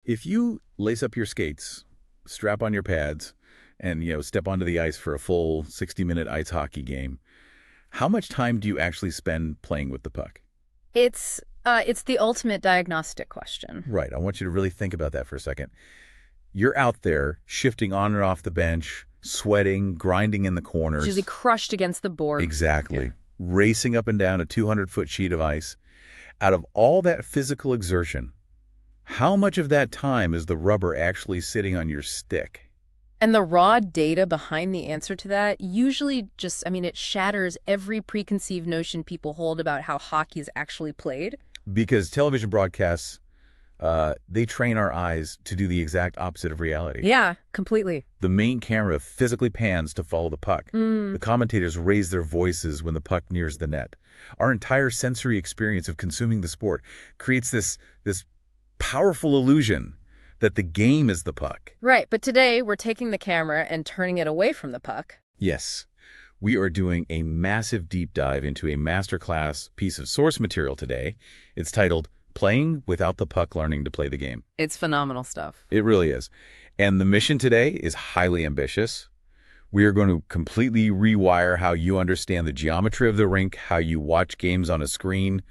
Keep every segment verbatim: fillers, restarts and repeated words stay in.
If you lace up your skates, strap on your pads, and you know step onto the ice for a full sixty minute ice hockey game, how much time do you actually spend playing with the puck? It's uh, it's the ultimate diagnostic question. Right. I want you to really think about that for a second. You're out there shifting on and off the bench, sweating, grinding in the corners. Usually crushed against the board. Exactly. Yeah. Racing up and down a two hundred foot sheet of ice. Out of all that physical exertion, how much of that time is the rubber actually sitting on your stick? And the raw data behind the answer to that usually just, I mean, it shatters every preconceived notion people hold about how hockey is actually played. Because television broadcasts, uh, they train our eyes to do the exact opposite of reality. Yeah, completely. The main camera physically pans to follow the puck. Mm. The commentators raise their voices when the puck nears the net. Our entire sensory experience of consuming the sport creates this, this powerful illusion that the game is the puck. Right, but today we're taking the camera and turning it away from the puck. Yes. We are doing a massive deep dive into a masterclass piece of source material today. It's titled Playing Without the Puck, Learning to Play the Game. It's phenomenal stuff. It really is. And the mission today is highly ambitious. We are going to completely rewire how you understand the geometry of the rink, how you watch games on a screen,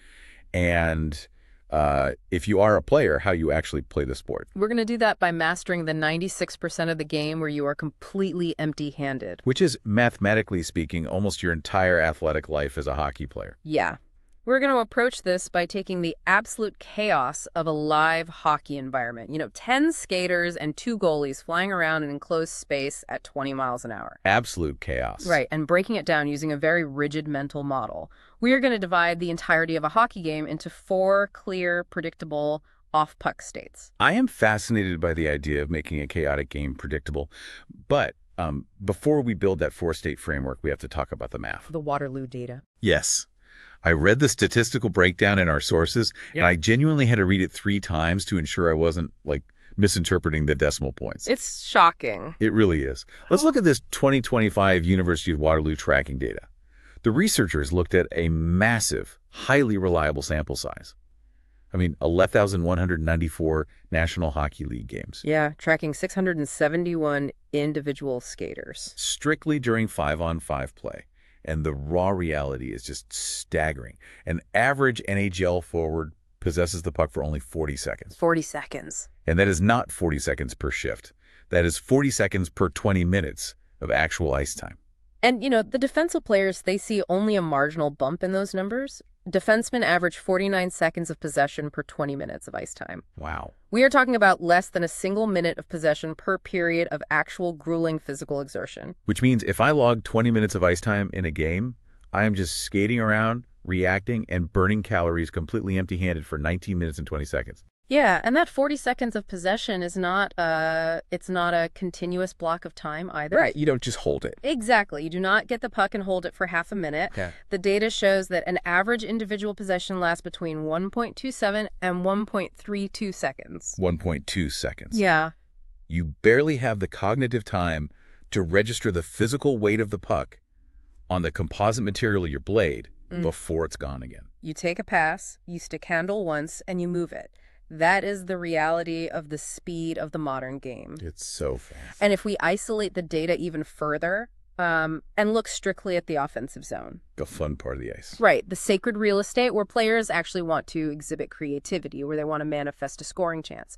and uh, if you are a player, how you actually play the sport. We're going to do that by mastering the ninety-six percent of the game where you are completely empty-handed. Which is, mathematically speaking, almost your entire athletic life as a hockey player. Yeah. We're going to approach this by taking the absolute chaos of a live hockey environment. You know, ten skaters and two goalies flying around an enclosed space at twenty miles an hour. Absolute chaos. Right, and breaking it down using a very rigid mental model. We are going to divide the entirety of a hockey game into four clear, predictable, off-puck states. I am fascinated by the idea of making a chaotic game predictable, but um, before we build that four-state framework, we have to talk about the math. The Waterloo data. Yes. I read the statistical breakdown in our sources, Yep. and I genuinely had to read it three times to ensure I wasn't, like, misinterpreting the decimal points. It's shocking. It really is. Let's look at this twenty twenty-five University of Waterloo tracking data. The researchers looked at a massive, highly reliable sample size. I mean, eleven thousand one hundred ninety-four National Hockey League games. Yeah, tracking six hundred seventy-one individual skaters. Strictly during five-on-five play. And the raw reality is just staggering. An average N H L forward possesses the puck for only forty seconds. forty seconds. And that is not forty seconds per shift. That is forty seconds per twenty minutes of actual ice time. And, you know, the defensive players, they see only a marginal bump in those numbers. Defensemen average forty-nine seconds of possession per twenty minutes of ice time. Wow. We are talking about less than a single minute of possession per period of actual grueling physical exertion. Which means if I log twenty minutes of ice time in a game, I am just skating around, reacting, and burning calories completely empty-handed for nineteen minutes and twenty seconds. Yeah, and that forty seconds of possession is not uh it's not a continuous block of time either. Right, you don't just hold it. Exactly. You do not get the puck and hold it for half a minute. Yeah. The data shows that an average individual possession lasts between one point two seven and one point three two seconds. one point two seconds. Yeah. You barely have the cognitive time to register the physical weight of the puck on the composite material of your blade Mm. before it's gone again. You take a pass, you stick handle once, and you move it. That is the reality of the speed of the modern game. It's so fast. And if we isolate the data even further um, and look strictly at the offensive zone. The fun part of the ice. Right, the sacred real estate where players actually want to exhibit creativity, where they want to manifest a scoring chance.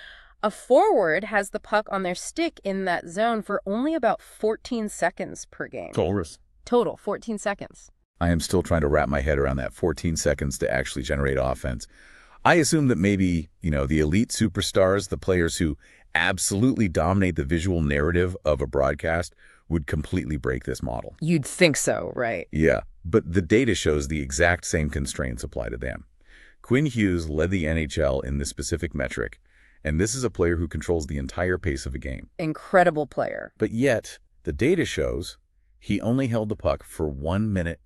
A forward has the puck on their stick in that zone for only about fourteen seconds per game. Taurus. Total, fourteen seconds. I am still trying to wrap my head around that fourteen seconds to actually generate offense. I assume that maybe, you know, the elite superstars, the players who absolutely dominate the visual narrative of a broadcast, would completely break this model. You'd think so, right? Yeah, but the data shows the exact same constraints apply to them. Quinn Hughes led the N H L in this specific metric, and this is a player who controls the entire pace of a game. Incredible player. But yet, the data shows he only held the puck for one minute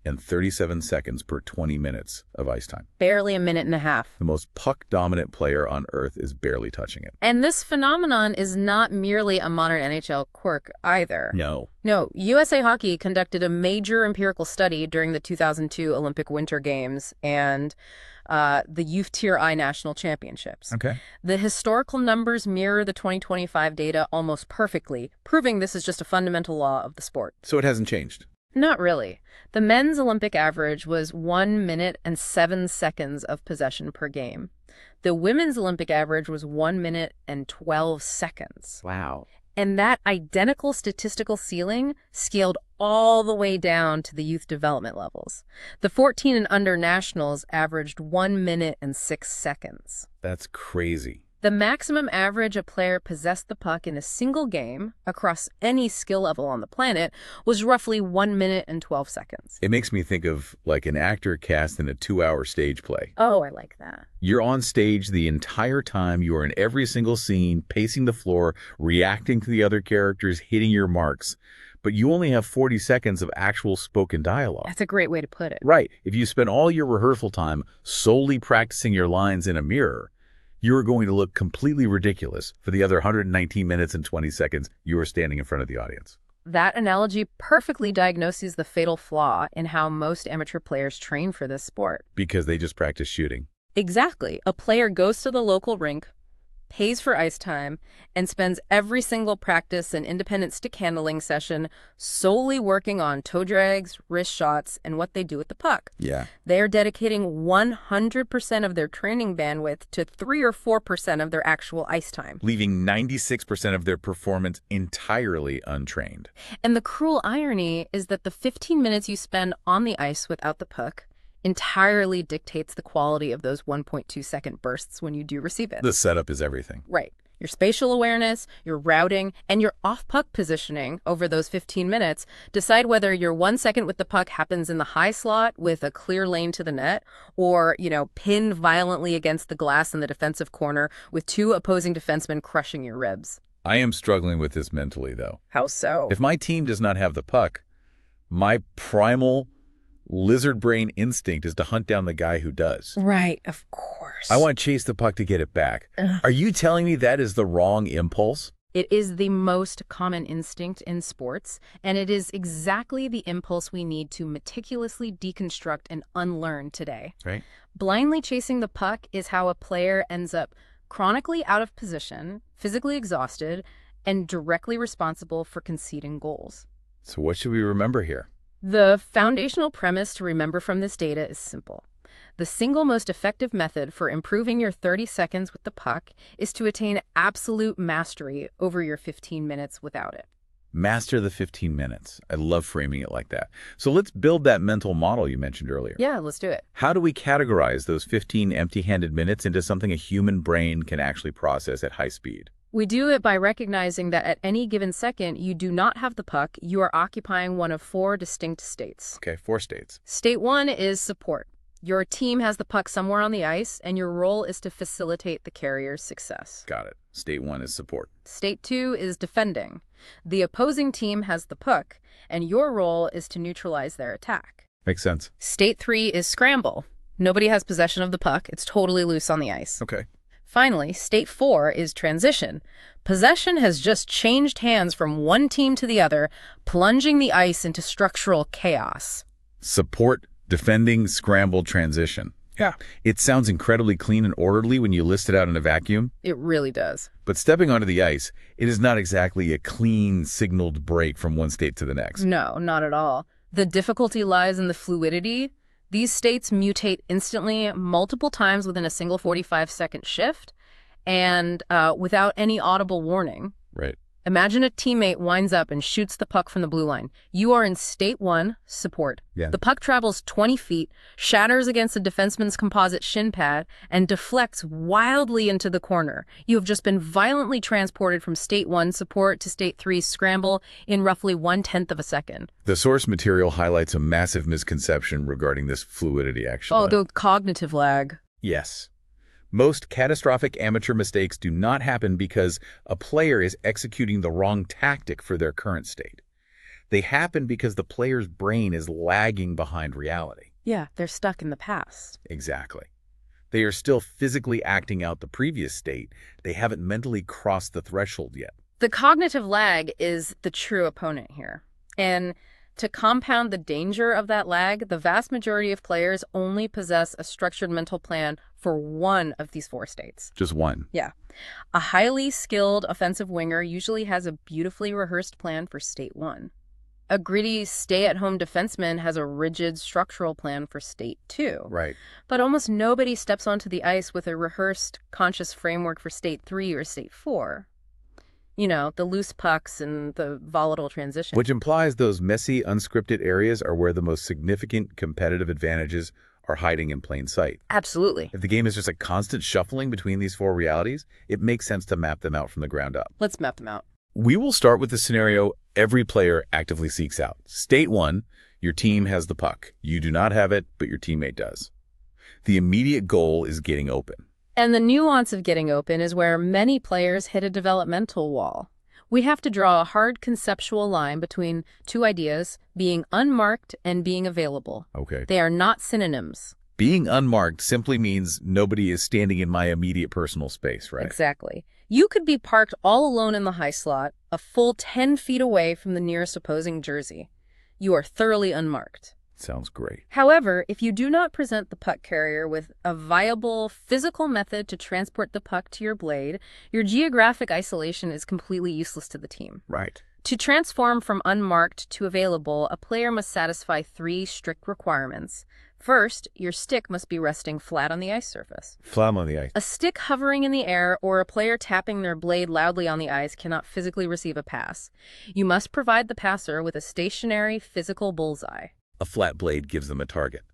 and thirty-seven seconds per twenty minutes of ice time. Barely a minute and a half. The most puck-dominant player on Earth is barely touching it. And this phenomenon is not merely a modern N H L quirk either. No. No, U S A Hockey conducted a major empirical study during the two thousand two Olympic Winter Games and uh, the Youth Tier I National Championships. Okay. The historical numbers mirror the twenty twenty-five data almost perfectly, proving this is just a fundamental law of the sport. So it hasn't changed? Not really. The men's Olympic average was one minute and seven seconds of possession per game. The women's Olympic average was one minute and twelve seconds. Wow. And that identical statistical ceiling scaled all the way down to the youth development levels. The fourteen and under nationals averaged one minute and six seconds. That's crazy. The maximum average a player possessed the puck in a single game across any skill level on the planet was roughly one minute and twelve seconds. It makes me think of like an actor cast in a two-hour stage play. Oh, I like that. You're on stage the entire time. You are in every single scene, pacing the floor, reacting to the other characters, hitting your marks. But you only have forty seconds of actual spoken dialogue. That's a great way to put it. Right. If you spend all your rehearsal time solely practicing your lines in a mirror, you are going to look completely ridiculous for the other one hundred nineteen minutes and twenty seconds you are standing in front of the audience. That analogy perfectly diagnoses the fatal flaw in how most amateur players train for this sport. Because they just practice shooting. Exactly. A player goes to the local rink, pays for ice time, and spends every single practice and independent stick handling session solely working on toe drags, wrist shots, and what they do with the puck. Yeah. They are dedicating one hundred percent of their training bandwidth to three or four percent of their actual ice time. Leaving ninety-six percent of their performance entirely untrained. And the cruel irony is that the fifteen minutes you spend on the ice without the puck entirely dictates the quality of those one point two second bursts when you do receive it. The setup is everything. Right. Your spatial awareness, your routing, and your off-puck positioning over those fifteen minutes decide whether your one second with the puck happens in the high slot with a clear lane to the net or, you know, pinned violently against the glass in the defensive corner with two opposing defensemen crushing your ribs. I am struggling with this mentally, though. How so? If my team does not have the puck, my primal lizard brain instinct is to hunt down the guy who does. Right, of course. I want to chase the puck to get it back. Ugh. Are you telling me that is the wrong impulse? It is the most common instinct in sports, and it is exactly the impulse we need to meticulously deconstruct and unlearn today. Right. Blindly chasing the puck is how a player ends up chronically out of position, physically exhausted, and directly responsible for conceding goals. So what should we remember here? The foundational premise to remember from this data is simple. The single most effective method for improving your thirty seconds with the puck is to attain absolute mastery over your fifteen minutes without it. Master the fifteen minutes. I love framing it like that. So let's build that mental model you mentioned earlier. Yeah, let's do it. How do we categorize those fifteen empty-handed minutes into something a human brain can actually process at high speed? We do it by recognizing that at any given second, you do not have the puck. You are occupying one of four distinct states. Okay, four states. State one is support. Your team has the puck somewhere on the ice, and your role is to facilitate the carrier's success. Got it. State one is support. State two is defending. The opposing team has the puck, and your role is to neutralize their attack. Makes sense. State three is scramble. Nobody has possession of the puck. It's totally loose on the ice. Okay. Finally, state four is transition. Possession has just changed hands from one team to the other, plunging the ice into structural chaos. Support, defending, scramble, transition. Yeah. It sounds incredibly clean and orderly when you list it out in a vacuum. It really does. But stepping onto the ice, it is not exactly a clean, signaled break from one state to the next. No, not at all. The difficulty lies in the fluidity. These states mutate instantly multiple times within a single forty-five second shift and uh, without any audible warning. Right. Imagine a teammate winds up and shoots the puck from the blue line. You are in state one, support. Yeah. The puck travels twenty feet, shatters against a defenseman's composite shin pad, and deflects wildly into the corner. You have just been violently transported from state one, support, to state three, scramble, in roughly one-tenth of a second. The source material highlights a massive misconception regarding this fluidity, actually. Oh, the cognitive lag. Yes. Most catastrophic amateur mistakes do not happen because a player is executing the wrong tactic for their current state. They happen because the player's brain is lagging behind reality. Yeah, they're stuck in the past. Exactly. They are still physically acting out the previous state. They haven't mentally crossed the threshold yet. The cognitive lag is the true opponent here. And to compound the danger of that lag, the vast majority of players only possess a structured mental plan for one of these four states. Just one. Yeah. A highly skilled offensive winger usually has a beautifully rehearsed plan for state one. A gritty stay-at-home defenseman has a rigid structural plan for state two. Right. But almost nobody steps onto the ice with a rehearsed, conscious framework for state three or state four. You know, the loose pucks and the volatile transition. Which implies those messy, unscripted areas are where the most significant competitive advantages are hiding in plain sight. Absolutely. If the game is just a constant shuffling between these four realities, it makes sense to map them out from the ground up. Let's map them out. We will start with the scenario every player actively seeks out. State one, your team has the puck. You do not have it, but your teammate does. The immediate goal is getting open. And the nuance of getting open is where many players hit a developmental wall. We have to draw a hard conceptual line between two ideas, being unmarked and being available. Okay. They are not synonyms. Being unmarked simply means nobody is standing in my immediate personal space, right? Exactly. You could be parked all alone in the high slot, a full ten feet away from the nearest opposing jersey. You are thoroughly unmarked. Sounds great. However, if you do not present the puck carrier with a viable physical method to transport the puck to your blade, your geographic isolation is completely useless to the team. Right. To transform from unmarked to available, a player must satisfy three strict requirements. First, your stick must be resting flat on the ice surface. Flat on the ice. A stick hovering in the air or a player tapping their blade loudly on the ice cannot physically receive a pass. You must provide the passer with a stationary physical bullseye. A flat blade gives them a target.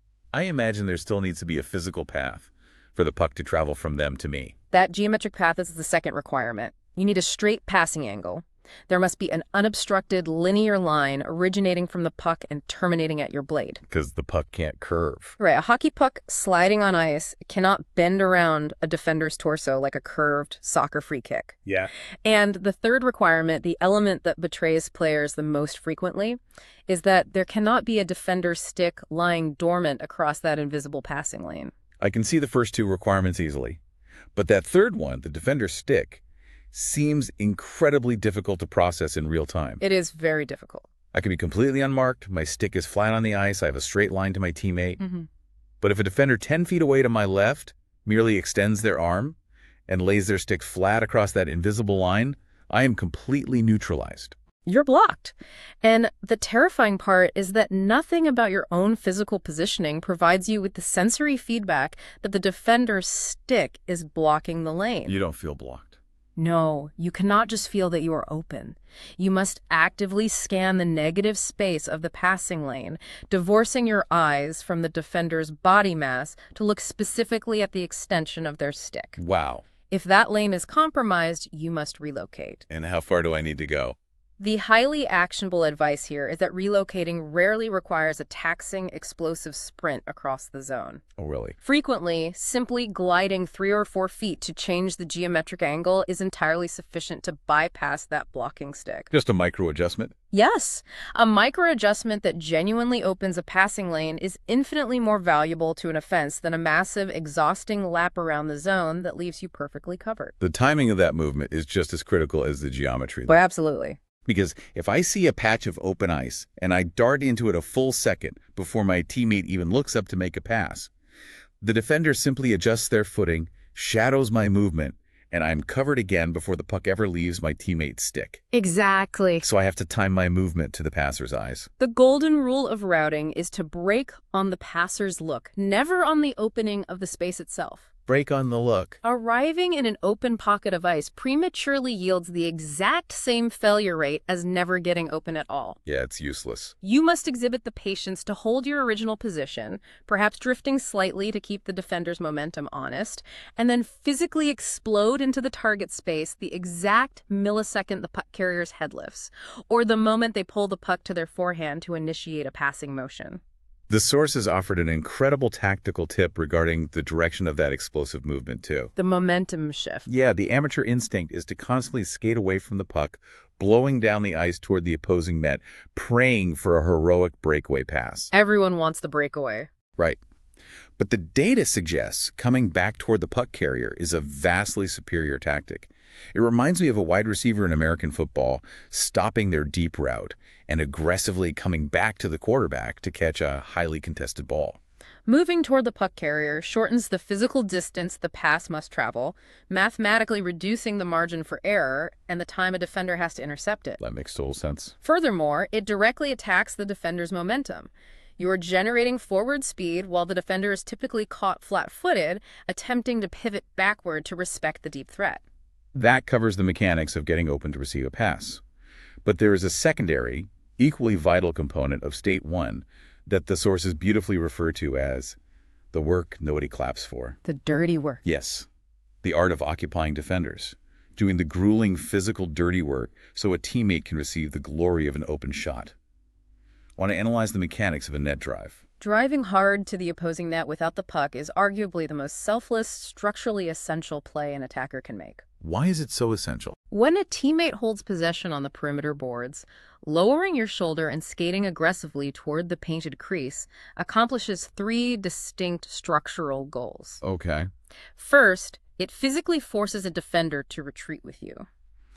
I imagine there still needs to be a physical path for the puck to travel from them to me. That geometric path is the second requirement. You need a straight passing angle. There must be an unobstructed linear line originating from the puck and terminating at your blade. Because the puck can't curve. Right. A hockey puck sliding on ice cannot bend around a defender's torso like a curved soccer free kick. Yeah. And the third requirement, the element that betrays players the most frequently, is that there cannot be a defender's stick lying dormant across that invisible passing lane. I can see the first two requirements easily. But that third one, the defender's stick, seems incredibly difficult to process in real time. It is very difficult. I can be completely unmarked, my stick is flat on the ice, I have a straight line to my teammate. Mm-hmm. But if a defender ten feet away to my left merely extends their arm and lays their stick flat across that invisible line, I am completely neutralized. You're blocked. And the terrifying part is that nothing about your own physical positioning provides you with the sensory feedback that the defender's stick is blocking the lane. You don't feel blocked. No, you cannot just feel that you are open. You must actively scan the negative space of the passing lane, divorcing your eyes from the defender's body mass to look specifically at the extension of their stick. Wow. If that lane is compromised, you must relocate. And how far do I need to go? The highly actionable advice here is that relocating rarely requires a taxing, explosive sprint across the zone. Oh, really? Frequently, simply gliding three or four feet to change the geometric angle is entirely sufficient to bypass that blocking stick. Just a micro adjustment? Yes, a micro adjustment that genuinely opens a passing lane is infinitely more valuable to an offense than a massive, exhausting lap around the zone that leaves you perfectly covered. The timing of that movement is just as critical as the geometry. Well, absolutely. Because if I see a patch of open ice and I dart into it a full second before my teammate even looks up to make a pass, the defender simply adjusts their footing, shadows my movement, and I'm covered again before the puck ever leaves my teammate's stick. Exactly. So I have to time my movement to the passer's eyes. The golden rule of routing is to break on the passer's look, never on the opening of the space itself. Break on the look. Arriving in an open pocket of ice prematurely yields the exact same failure rate as never getting open at all. Yeah, it's useless. You must exhibit the patience to hold your original position, perhaps drifting slightly to keep the defender's momentum honest, and then physically explode into the target space the exact millisecond the puck carrier's head lifts, or the moment they pull the puck to their forehand to initiate a passing motion. The sources offered an incredible tactical tip regarding the direction of that explosive movement, too. The momentum shift. Yeah, the amateur instinct is to constantly skate away from the puck, blowing down the ice toward the opposing net, praying for a heroic breakaway pass. Everyone wants the breakaway. Right. But the data suggests coming back toward the puck carrier is a vastly superior tactic. It reminds me of a wide receiver in American football stopping their deep route and aggressively coming back to the quarterback to catch a highly contested ball. Moving toward the puck carrier shortens the physical distance the pass must travel, mathematically reducing the margin for error and the time a defender has to intercept it. That makes total sense. Furthermore, it directly attacks the defender's momentum. You are generating forward speed while the defender is typically caught flat-footed, attempting to pivot backward to respect the deep threat. That covers the mechanics of getting open to receive a pass. But there is a secondary, equally vital component of State one that the sources beautifully refer to as the work nobody claps for. The dirty work. Yes, the art of occupying defenders, doing the grueling physical dirty work so a teammate can receive the glory of an open shot. I want to analyze the mechanics of a net drive. Driving hard to the opposing net without the puck is arguably the most selfless, structurally essential play an attacker can make. Why is it so essential? When a teammate holds possession on the perimeter boards, lowering your shoulder and skating aggressively toward the painted crease accomplishes three distinct structural goals. Okay. First, it physically forces a defender to retreat with you.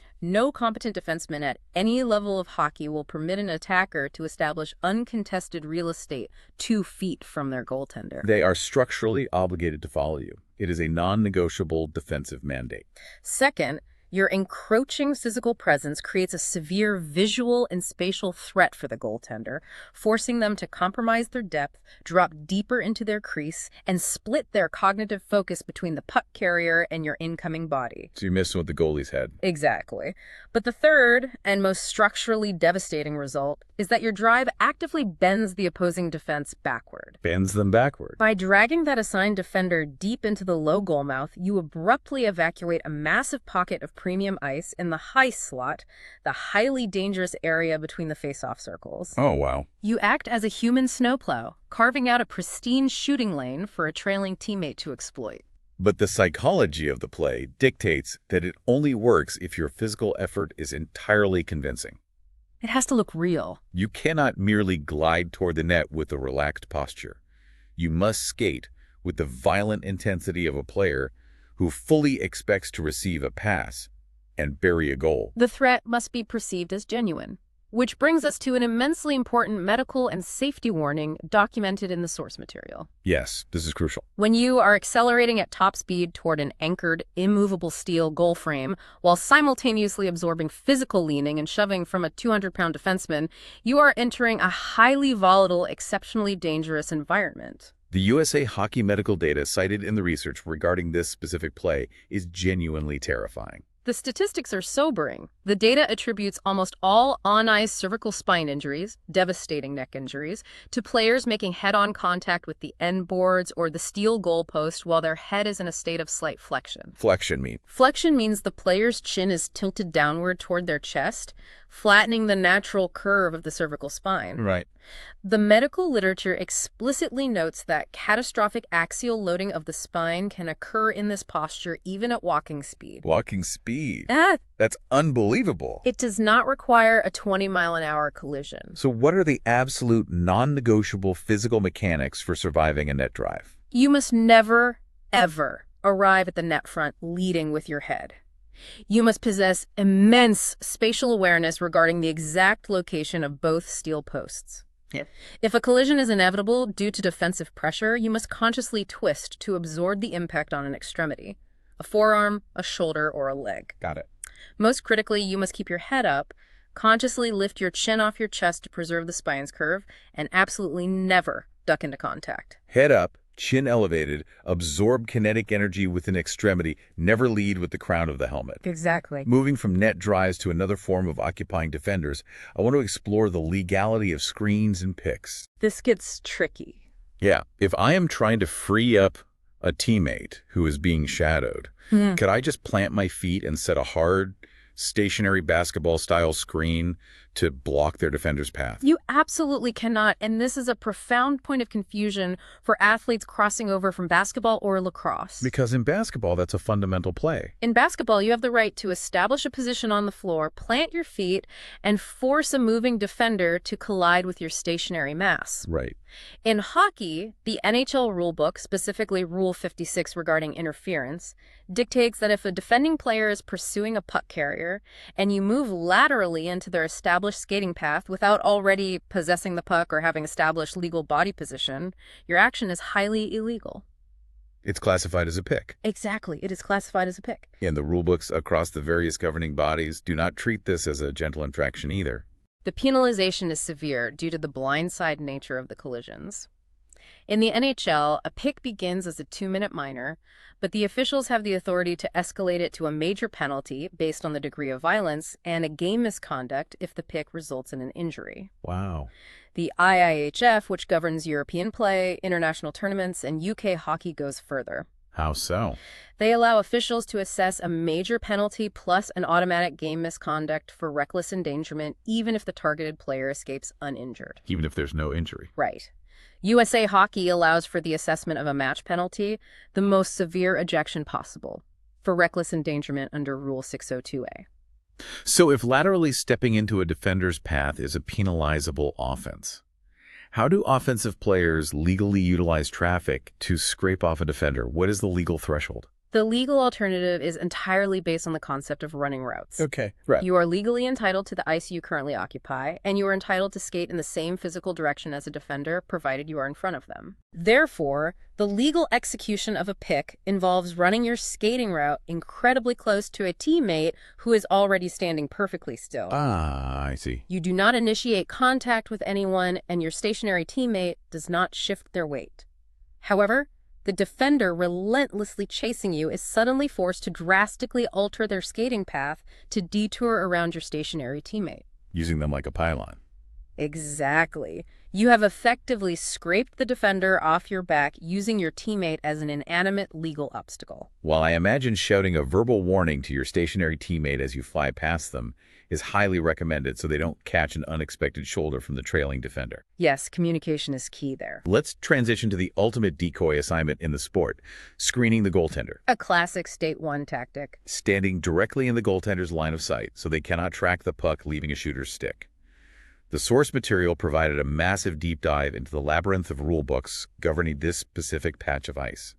No competent defenseman at any level of hockey will permit an attacker to establish uncontested real estate two feet from their goaltender. They are structurally obligated to follow you. It is a non-negotiable defensive mandate. Second, your encroaching physical presence creates a severe visual and spatial threat for the goaltender, forcing them to compromise their depth, drop deeper into their crease, and split their cognitive focus between the puck carrier and your incoming body. So you miss with the goalie's head. Exactly. But the third, and most structurally devastating result, is that your drive actively bends the opposing defense backward. Bends them backward. By dragging that assigned defender deep into the low goal mouth, you abruptly evacuate a massive pocket of premium ice in the high slot, the highly dangerous area between the face-off circles. Oh, wow. You act as a human snowplow, carving out a pristine shooting lane for a trailing teammate to exploit. But the psychology of the play dictates that it only works if your physical effort is entirely convincing. It has to look real. You cannot merely glide toward the net with a relaxed posture. You must skate with the violent intensity of a player who fully expects to receive a pass and bury a goal. The threat must be perceived as genuine, which brings us to an immensely important medical and safety warning documented in the source material. Yes, this is crucial. When you are accelerating at top speed toward an anchored, immovable steel goal frame while simultaneously absorbing physical leaning and shoving from a two hundred pound defenseman, you are entering a highly volatile, exceptionally dangerous environment. The U S A Hockey medical data cited in the research regarding this specific play is genuinely terrifying. The statistics are sobering. The data attributes almost all on-ice cervical spine injuries, devastating neck injuries, to players making head-on contact with the end boards or the steel goalpost while their head is in a state of slight flexion. Flexion mean? Flexion means the player's chin is tilted downward toward their chest, flattening the natural curve of the cervical spine. Right. The medical literature explicitly notes that catastrophic axial loading of the spine can occur in this posture even at walking speed. Walking speed? Ah, That's unbelievable. it does not require a twenty mile an hour collision. So what are the absolute non-negotiable physical mechanics for surviving a net drive? You must never, ever arrive at the net front leading with your head. You must possess immense spatial awareness regarding the exact location of both steel posts. Yep. If a collision is inevitable due to defensive pressure, you must consciously twist to absorb the impact on an extremity, a forearm, a shoulder, or a leg. Got it. Most critically, you must keep your head up, consciously lift your chin off your chest to preserve the spine's curve, and absolutely never duck into contact. Head up, chin elevated, absorb kinetic energy with an extremity, never lead with the crown of the helmet. Exactly. Moving from net drives to another form of occupying defenders, I want to explore the legality of screens and picks. This gets tricky. Yeah, if I am trying to free up a teammate who is being shadowed, Hmm. could I just plant my feet and set a hard, stationary basketball-style screen to block their defender's path. You absolutely cannot, and this is a profound point of confusion for athletes crossing over from basketball or lacrosse. Because in basketball, that's a fundamental play. In basketball, you have the right to establish a position on the floor, plant your feet, and force a moving defender to collide with your stationary mass. Right. In hockey, the N H L rulebook, specifically Rule fifty-six regarding interference, dictates that if a defending player is pursuing a puck carrier and you move laterally into their established skating path without already possessing the puck or having established legal body position, your action is highly illegal. It's classified as a pick. Exactly. It is classified as a pick. And the rulebooks across the various governing bodies do not treat this as a gentle infraction either. The penalization is severe due to the blindside nature of the collisions. In the N H L, a pick begins as a two-minute minor, but the officials have the authority to escalate it to a major penalty based on the degree of violence and a game misconduct if the pick results in an injury. Wow. The I I H F, which governs European play, international tournaments, and U K hockey, goes further. How so? They allow officials to assess a major penalty plus an automatic game misconduct for reckless endangerment, even if the targeted player escapes uninjured. Even if there's no injury. Right. U S A Hockey allows for the assessment of a match penalty, the most severe ejection possible, for reckless endangerment under Rule six oh two A. So if laterally stepping into a defender's path is a penalizable offense, how do offensive players legally utilize traffic to scrape off a defender? What is the legal threshold? The legal alternative is entirely based on the concept of running routes. Okay, right. You are legally entitled to the ice you currently occupy, and you are entitled to skate in the same physical direction as a defender, provided you are in front of them. Therefore, the legal execution of a pick involves running your skating route incredibly close to a teammate who is already standing perfectly still. Ah, I see. You do not initiate contact with anyone, and your stationary teammate does not shift their weight. However, the defender relentlessly chasing you is suddenly forced to drastically alter their skating path to detour around your stationary teammate. Using them like a pylon. Exactly. You have effectively scraped the defender off your back using your teammate as an inanimate legal obstacle. While I imagine shouting a verbal warning to your stationary teammate as you fly past them is highly recommended so they don't catch an unexpected shoulder from the trailing defender. Yes, communication is key there. Let's transition to the ultimate decoy assignment in the sport, screening the goaltender. A classic State one tactic. Standing directly in the goaltender's line of sight so they cannot track the puck leaving a shooter's stick. The source material provided a massive deep dive into the labyrinth of rulebooks governing this specific patch of ice.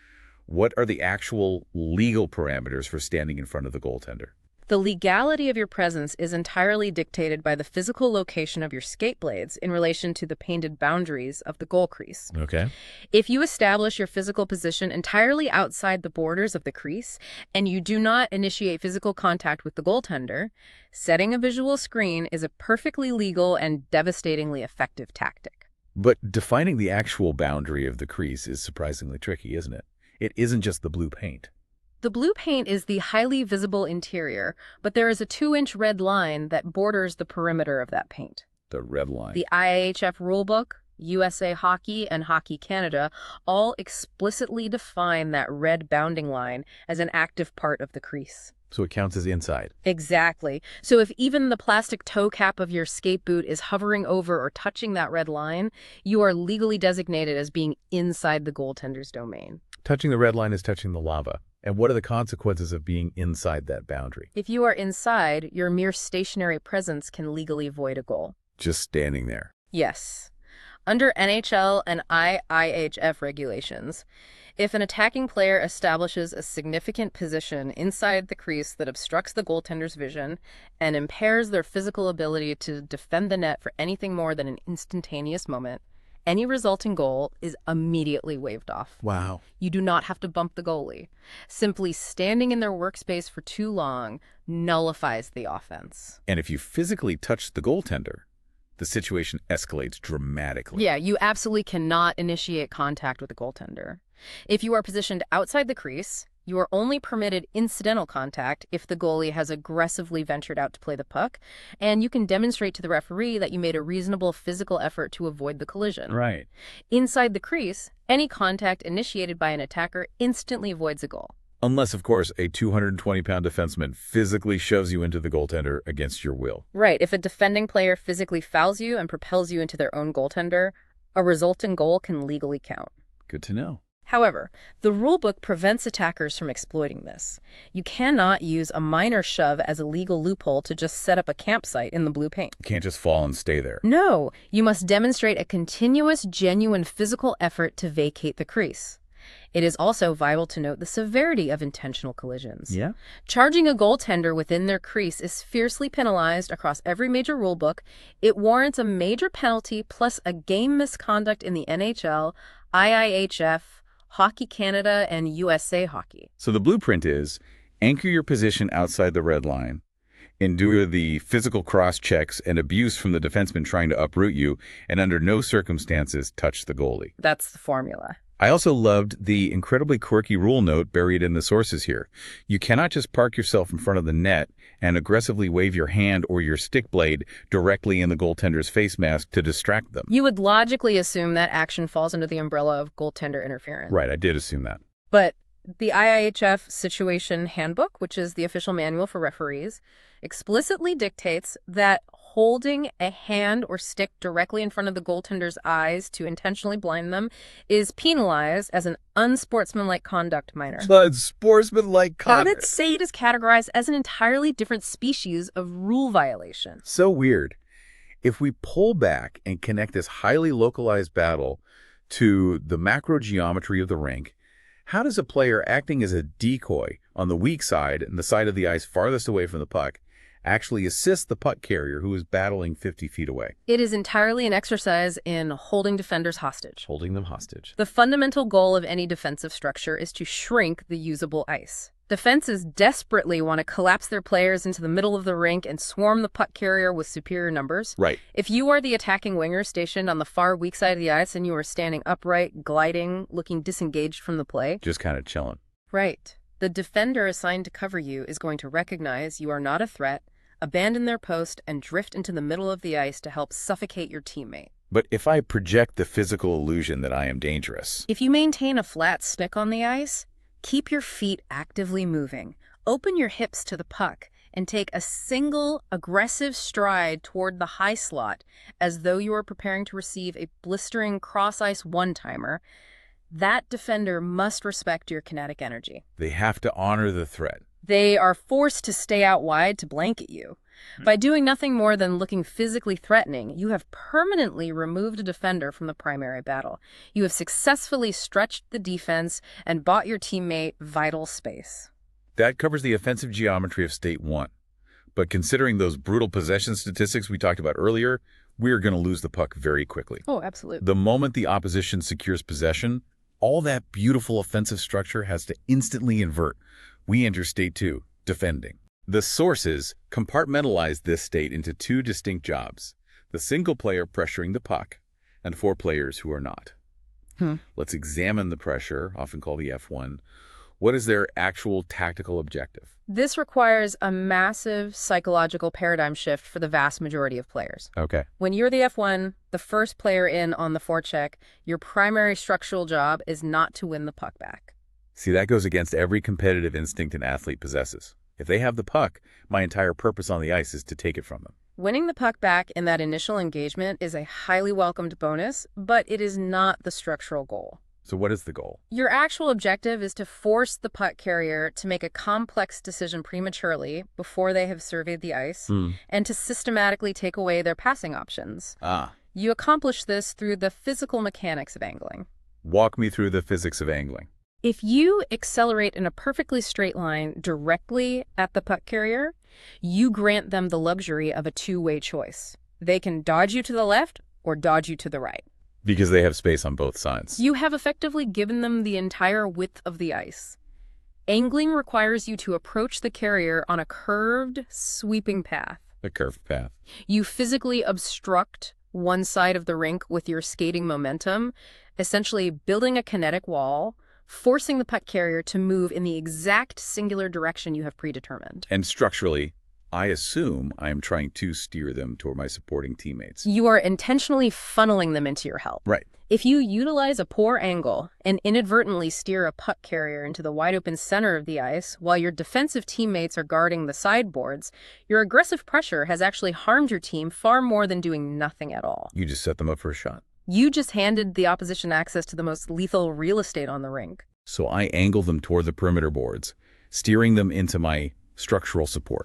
What are the actual legal parameters for standing in front of the goaltender? The legality of your presence is entirely dictated by the physical location of your skate blades in relation to the painted boundaries of the goal crease. Okay. If you establish your physical position entirely outside the borders of the crease and you do not initiate physical contact with the goaltender, setting a visual screen is a perfectly legal and devastatingly effective tactic. But defining the actual boundary of the crease is surprisingly tricky, isn't it? It isn't just the blue paint. The blue paint is the highly visible interior, but there is a two-inch red line that borders the perimeter of that paint. The red line. The I I H F rulebook, U S A Hockey, and Hockey Canada all explicitly define that red bounding line as an active part of the crease. So it counts as inside. Exactly. So if even the plastic toe cap of your skate boot is hovering over or touching that red line, you are legally designated as being inside the goaltender's domain. Touching the red line is touching the lava. And what are the consequences of being inside that boundary? If you are inside, your mere stationary presence can legally void a goal. Just standing there. Yes. Under N H L and I I H F regulations, if an attacking player establishes a significant position inside the crease that obstructs the goaltender's vision and impairs their physical ability to defend the net for anything more than an instantaneous moment, any resulting goal is immediately waved off. Wow. You do not have to bump the goalie. Simply standing in their workspace for too long nullifies the offense. And if you physically touch the goaltender, the situation escalates dramatically. Yeah, you absolutely cannot initiate contact with the goaltender. If you are positioned outside the crease, you are only permitted incidental contact if the goalie has aggressively ventured out to play the puck, and you can demonstrate to the referee that you made a reasonable physical effort to avoid the collision. Right. Inside the crease, any contact initiated by an attacker instantly voids a goal. Unless, of course, a two hundred twenty pound defenseman physically shoves you into the goaltender against your will. Right. If a defending player physically fouls you and propels you into their own goaltender, a resulting goal can legally count. Good to know. However, the rulebook prevents attackers from exploiting this. You cannot use a minor shove as a legal loophole to just set up a campsite in the blue paint. You can't just fall and stay there. No, you must demonstrate a continuous, genuine physical effort to vacate the crease. It is also vital to note the severity of intentional collisions. Yeah? Charging a goaltender within their crease is fiercely penalized across every major rulebook. It warrants a major penalty plus a game misconduct in the N H L, I I H F, Hockey Canada, and U S A Hockey. So the blueprint is anchor your position outside the red line, endure the physical cross checks and abuse from the defenseman trying to uproot you, and under no circumstances touch the goalie. That's the formula. I also loved the incredibly quirky rule note buried in the sources here. You cannot just park yourself in front of the net and aggressively wave your hand or your stick blade directly in the goaltender's face mask to distract them. You would logically assume that action falls under the umbrella of goaltender interference. Right, I did assume that. But the I I H F Situation Handbook, which is the official manual for referees, explicitly dictates that holding a hand or stick directly in front of the goaltender's eyes to intentionally blind them is penalized as an unsportsmanlike conduct minor. Sportsmanlike conduct. Audits say it is categorized as an entirely different species of rule violation. So weird. If we pull back and connect this highly localized battle to the macro geometry of the rink, how does a player acting as a decoy on the weak side and the side of the ice farthest away from the puck actually assist the puck carrier who is battling fifty feet away? It is entirely an exercise in holding defenders hostage. Holding them hostage. The fundamental goal of any defensive structure is to shrink the usable ice. Defenses desperately want to collapse their players into the middle of the rink and swarm the puck carrier with superior numbers. Right. If you are the attacking winger stationed on the far weak side of the ice and you are standing upright, gliding, looking disengaged from the play. Just kind of chilling. Right. The defender assigned to cover you is going to recognize you are not a threat, abandon their post, and drift into the middle of the ice to help suffocate your teammate. But if I project the physical illusion that I am dangerous? If you maintain a flat stick on the ice, keep your feet actively moving, open your hips to the puck, and take a single aggressive stride toward the high slot as though you are preparing to receive a blistering cross-ice one-timer, that defender must respect your kinetic energy. They have to honor the threat. They are forced to stay out wide to blanket you. By doing nothing more than looking physically threatening, you have permanently removed a defender from the primary battle. You have successfully stretched the defense and bought your teammate vital space. That covers the offensive geometry of State one. But considering those brutal possession statistics we talked about earlier, we're going to lose the puck very quickly. Oh, absolutely. The moment the opposition secures possession, all that beautiful offensive structure has to instantly invert. We enter State two, defending. The sources compartmentalize this state into two distinct jobs, the single player pressuring the puck and four players who are not. Hmm. Let's examine the pressure, often called the F one. What is their actual tactical objective? This requires a massive psychological paradigm shift for the vast majority of players. Okay. When you're the F one, the first player in on the forecheck, your primary structural job is not to win the puck back. See, that goes against every competitive instinct an athlete possesses. If they have the puck, my entire purpose on the ice is to take it from them. Winning the puck back in that initial engagement is a highly welcomed bonus, but it is not the structural goal. So what is the goal? Your actual objective is to force the puck carrier to make a complex decision prematurely before they have surveyed the ice, Hmm. and to systematically take away their passing options. Ah. You accomplish this through the physical mechanics of angling. Walk me through the physics of angling. If you accelerate in a perfectly straight line directly at the puck carrier, you grant them the luxury of a two-way choice. They can dodge you to the left or dodge you to the right. Because they have space on both sides. You have effectively given them the entire width of the ice. Angling requires you to approach the carrier on a curved, sweeping path. A curved path. You physically obstruct one side of the rink with your skating momentum, essentially building a kinetic wall, forcing the puck carrier to move in the exact singular direction you have predetermined. And structurally, I assume I am trying to steer them toward my supporting teammates. You are intentionally funneling them into your help. Right. If you utilize a poor angle and inadvertently steer a puck carrier into the wide-open center of the ice while your defensive teammates are guarding the sideboards, your aggressive pressure has actually harmed your team far more than doing nothing at all. You just set them up for a shot. You just handed the opposition access to the most lethal real estate on the rink. So I angle them toward the perimeter boards, steering them into my structural support.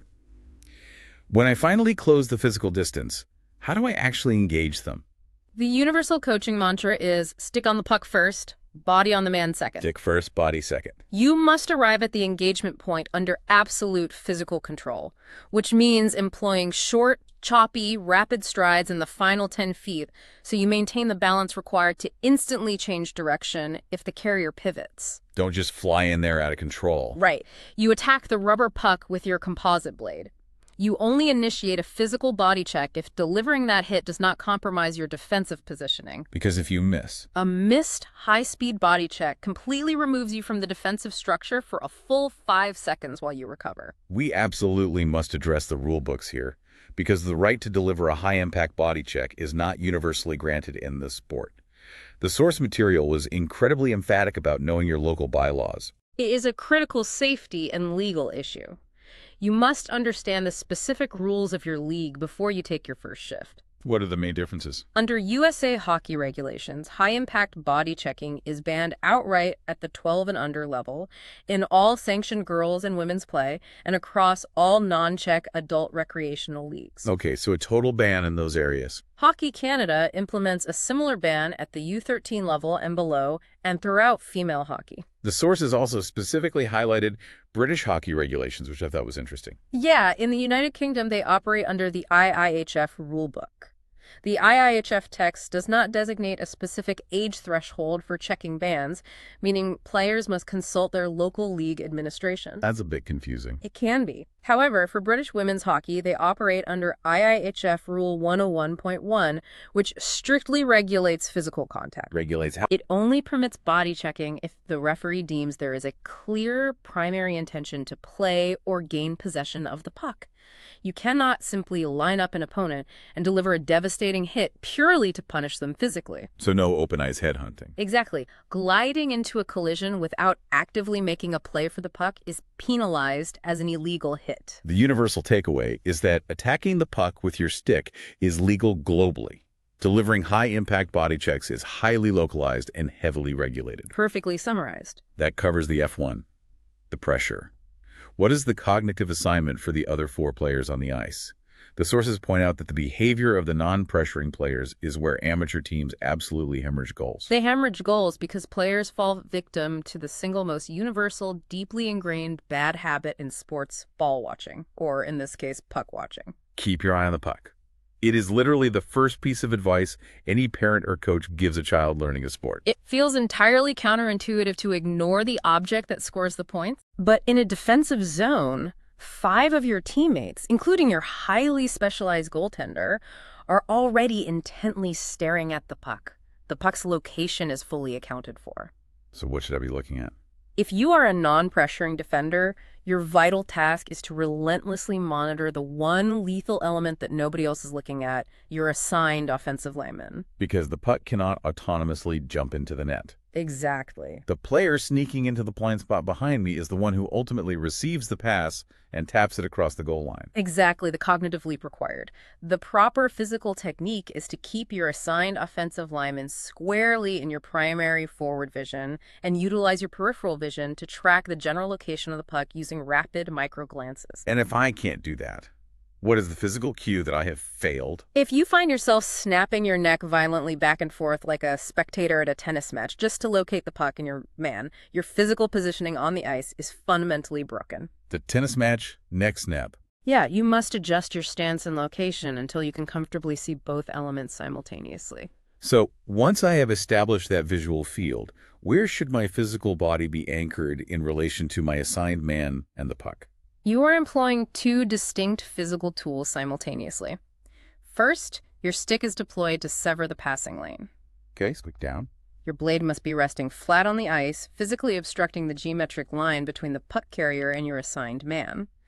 When I finally close the physical distance, how do I actually engage them? The universal coaching mantra is stick on the puck first, body on the man second. Stick first, body second. You must arrive at the engagement point under absolute physical control, which means employing short, choppy, rapid strides in the final ten feet so you maintain the balance required to instantly change direction if the carrier pivots. Don't just fly in there out of control. Right. You attack the rubber puck with your composite blade. You only initiate a physical body check if delivering that hit does not compromise your defensive positioning. Because if you miss, A missed high-speed body check completely removes you from the defensive structure for a full five seconds while you recover. we absolutely must address the rule books here, because the right to deliver a high-impact body check is not universally granted in this sport. The source material was incredibly emphatic about knowing your local bylaws. It is a critical safety and legal issue. You must understand the specific rules of your league before you take your first shift. What are the main differences? Under U S A hockey regulations, high-impact body checking is banned outright at the twelve and under level, in all sanctioned girls and women's play, and across all non-check adult recreational leagues. Okay, so a total ban in those areas. Hockey Canada implements a similar ban at the U thirteen level and below, and throughout female hockey. The sources also specifically highlighted British hockey regulations, which I thought was interesting. Yeah, in the United Kingdom, they operate under the I I H F rulebook. The I I H F text does not designate a specific age threshold for checking bans, meaning players must consult their local league administration. That's a bit confusing. It can be. However, for British women's hockey, they operate under I I H F Rule one oh one point one, which strictly regulates physical contact. Regulates how? It only permits body checking if the referee deems there is a clear primary intention to play or gain possession of the puck. You cannot simply line up an opponent and deliver a devastating hit purely to punish them physically. So no open eyes headhunting. Exactly. Gliding into a collision without actively making a play for the puck is penalized as an illegal hit. The universal takeaway is that attacking the puck with your stick is legal globally. Delivering high-impact body checks is highly localized and heavily regulated. Perfectly summarized. That covers the F one, the pressure. What is the cognitive assignment for the other four players on the ice? The sources point out that the behavior of the non-pressuring players is where amateur teams absolutely hemorrhage goals. They hemorrhage goals because players fall victim to the single most universal, deeply ingrained bad habit in sports, ball watching, or in this case, puck watching. Keep your eye on the puck. It is literally the first piece of advice any parent or coach gives a child learning a sport. It feels entirely counterintuitive to ignore the object that scores the points, but in a defensive zone, five of your teammates, including your highly specialized goaltender, are already intently staring at the puck. The puck's location is fully accounted for. So what should I be looking at? If you are a non-pressuring defender, your vital task is to relentlessly monitor the one lethal element that nobody else is looking at, your assigned offensive lineman. Because the puck cannot autonomously jump into the net. Exactly. The player sneaking into the blind spot behind me is the one who ultimately receives the pass and taps it across the goal line. Exactly, the cognitive leap required. The proper physical technique is to keep your assigned offensive lineman squarely in your primary forward vision and utilize your peripheral vision to track the general location of the puck using rapid micro glances. And if I can't do that, what is the physical cue that I have failed? If you find yourself snapping your neck violently back and forth like a spectator at a tennis match just to locate the puck in your man, your physical positioning on the ice is fundamentally broken. The tennis match, neck snap. Yeah, you must adjust your stance and location until you can comfortably see both elements simultaneously. So once I have established that visual field, where should my physical body be anchored in relation to my assigned man and the puck? You are employing two distinct physical tools simultaneously. First, your stick is deployed to sever the passing lane. Okay, stick down. Your blade must be resting flat on the ice, physically obstructing the geometric line between the puck carrier and your assigned man.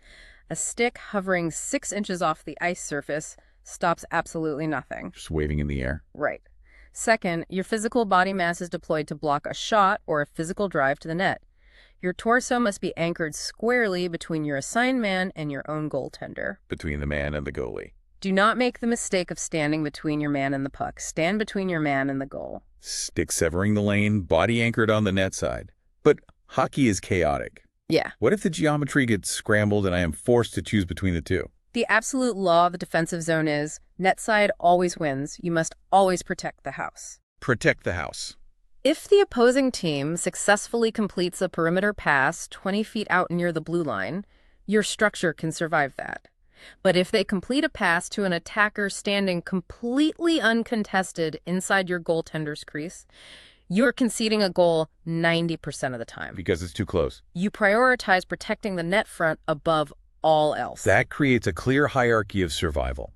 A stick hovering six inches off the ice surface stops absolutely nothing. Just waving in the air. Right. Second, your physical body mass is deployed to block a shot or a physical drive to the net. Your torso must be anchored squarely between your assigned man and your own goaltender. Between the man and the goalie. Do not make the mistake of standing between your man and the puck. Stand between your man and the goal. Stick severing the lane, body anchored on the net side. But hockey is chaotic. Yeah. What if the geometry gets scrambled and I am forced to choose between the two? The absolute law of the defensive zone is, net side always wins. You must always protect the house. Protect the house. If the opposing team successfully completes a perimeter pass twenty feet out near the blue line, your structure can survive that. But if they complete a pass to an attacker standing completely uncontested inside your goaltender's crease, you're conceding a goal ninety percent of the time. Because it's too close. You prioritize protecting the net front above all else. That creates a clear hierarchy of survival.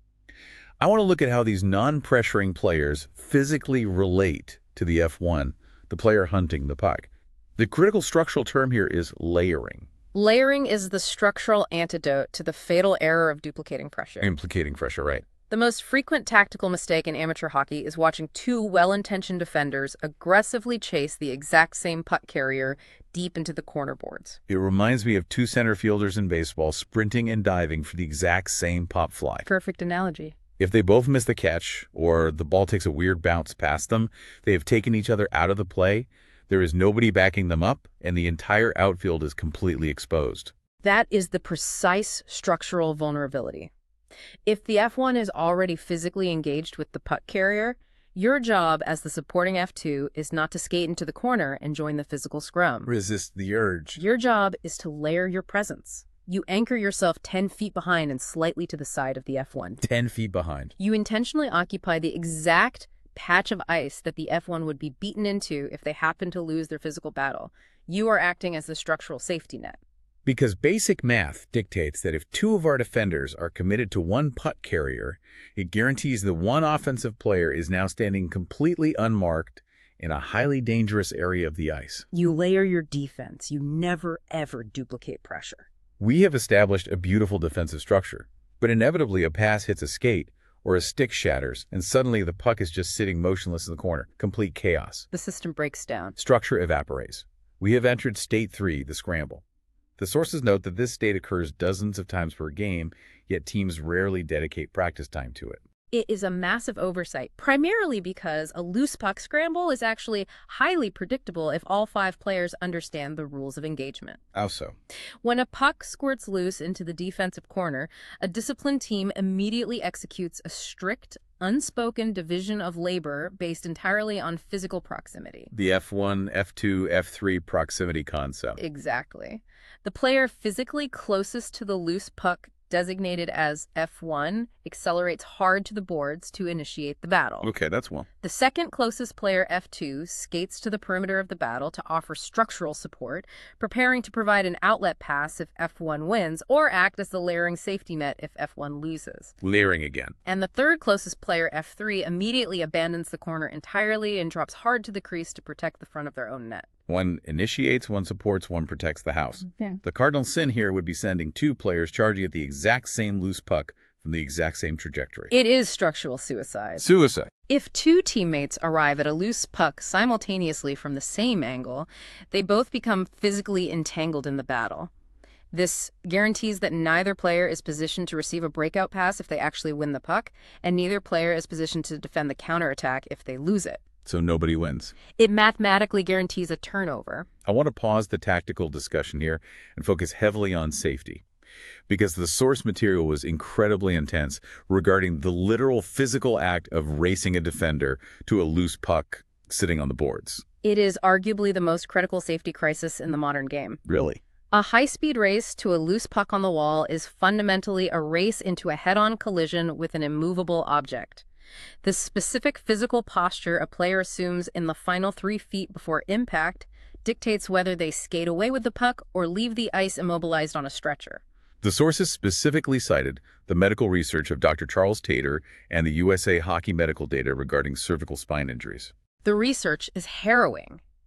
I want to look at how these non-pressuring players physically relate to the F one, the player hunting the puck. The critical structural term here is layering. Layering is the structural antidote to the fatal error of duplicating pressure. Implicating pressure, right? The most frequent tactical mistake in amateur hockey is watching two well-intentioned defenders aggressively chase the exact same puck carrier deep into the corner boards. It reminds me of two center fielders in baseball sprinting and diving for the exact same pop fly. Perfect analogy. If they both miss the catch or the ball takes a weird bounce past them, they have taken each other out of the play. There is nobody backing them up, and the entire outfield is completely exposed. That is the precise structural vulnerability. If the F one is already physically engaged with the puck carrier, your job as the supporting F two is not to skate into the corner and join the physical scrum. Resist the urge. Your job is to layer your presence. You anchor yourself ten feet behind and slightly to the side of the F one. ten feet behind. You intentionally occupy the exact patch of ice that the F one would be beaten into if they happen to lose their physical battle. You are acting as the structural safety net. Because basic math dictates that if two of our defenders are committed to one puck carrier, it guarantees the one offensive player is now standing completely unmarked in a highly dangerous area of the ice. You layer your defense. You never, ever duplicate pressure. We have established a beautiful defensive structure, but inevitably a pass hits a skate or a stick shatters, and suddenly the puck is just sitting motionless in the corner. Complete chaos. The system breaks down. Structure evaporates. We have entered state three, the scramble. The sources note that this state occurs dozens of times per game, yet teams rarely dedicate practice time to it. It is a massive oversight, primarily because a loose puck scramble is actually highly predictable if all five players understand the rules of engagement. How so? When a puck squirts loose into the defensive corner, a disciplined team immediately executes a strict, unspoken division of labor based entirely on physical proximity. The F one, F two, F three proximity concept. Exactly. The player physically closest to the loose puck, designated as F one, accelerates hard to the boards to initiate the battle. Okay, that's well. The second closest player, F two, skates to the perimeter of the battle to offer structural support, preparing to provide an outlet pass if F one wins, or act as the layering safety net if F one loses. Layering again. And the third closest player, F three, immediately abandons the corner entirely and drops hard to the crease to protect the front of their own net. One initiates, one supports, one protects the house. Yeah. The cardinal sin here would be sending two players charging at the exact same loose puck from the exact same trajectory. It is structural suicide. Suicide. If two teammates arrive at a loose puck simultaneously from the same angle, they both become physically entangled in the battle. This guarantees that neither player is positioned to receive a breakout pass if they actually win the puck, and neither player is positioned to defend the counterattack if they lose it. So nobody wins. It mathematically guarantees a turnover. I want to pause the tactical discussion here and focus heavily on safety, because the source material was incredibly intense regarding the literal physical act of racing a defender to a loose puck sitting on the boards. It is arguably the most critical safety crisis in the modern game. Really? A high-speed race to a loose puck on the wall is fundamentally a race into a head-on collision with an immovable object. The specific physical posture a player assumes in the final three feet before impact dictates whether they skate away with the puck or leave the ice immobilized on a stretcher. The sources specifically cited the medical research of Doctor Charles Tater and the U S A Hockey medical data regarding cervical spine injuries. The research is harrowing.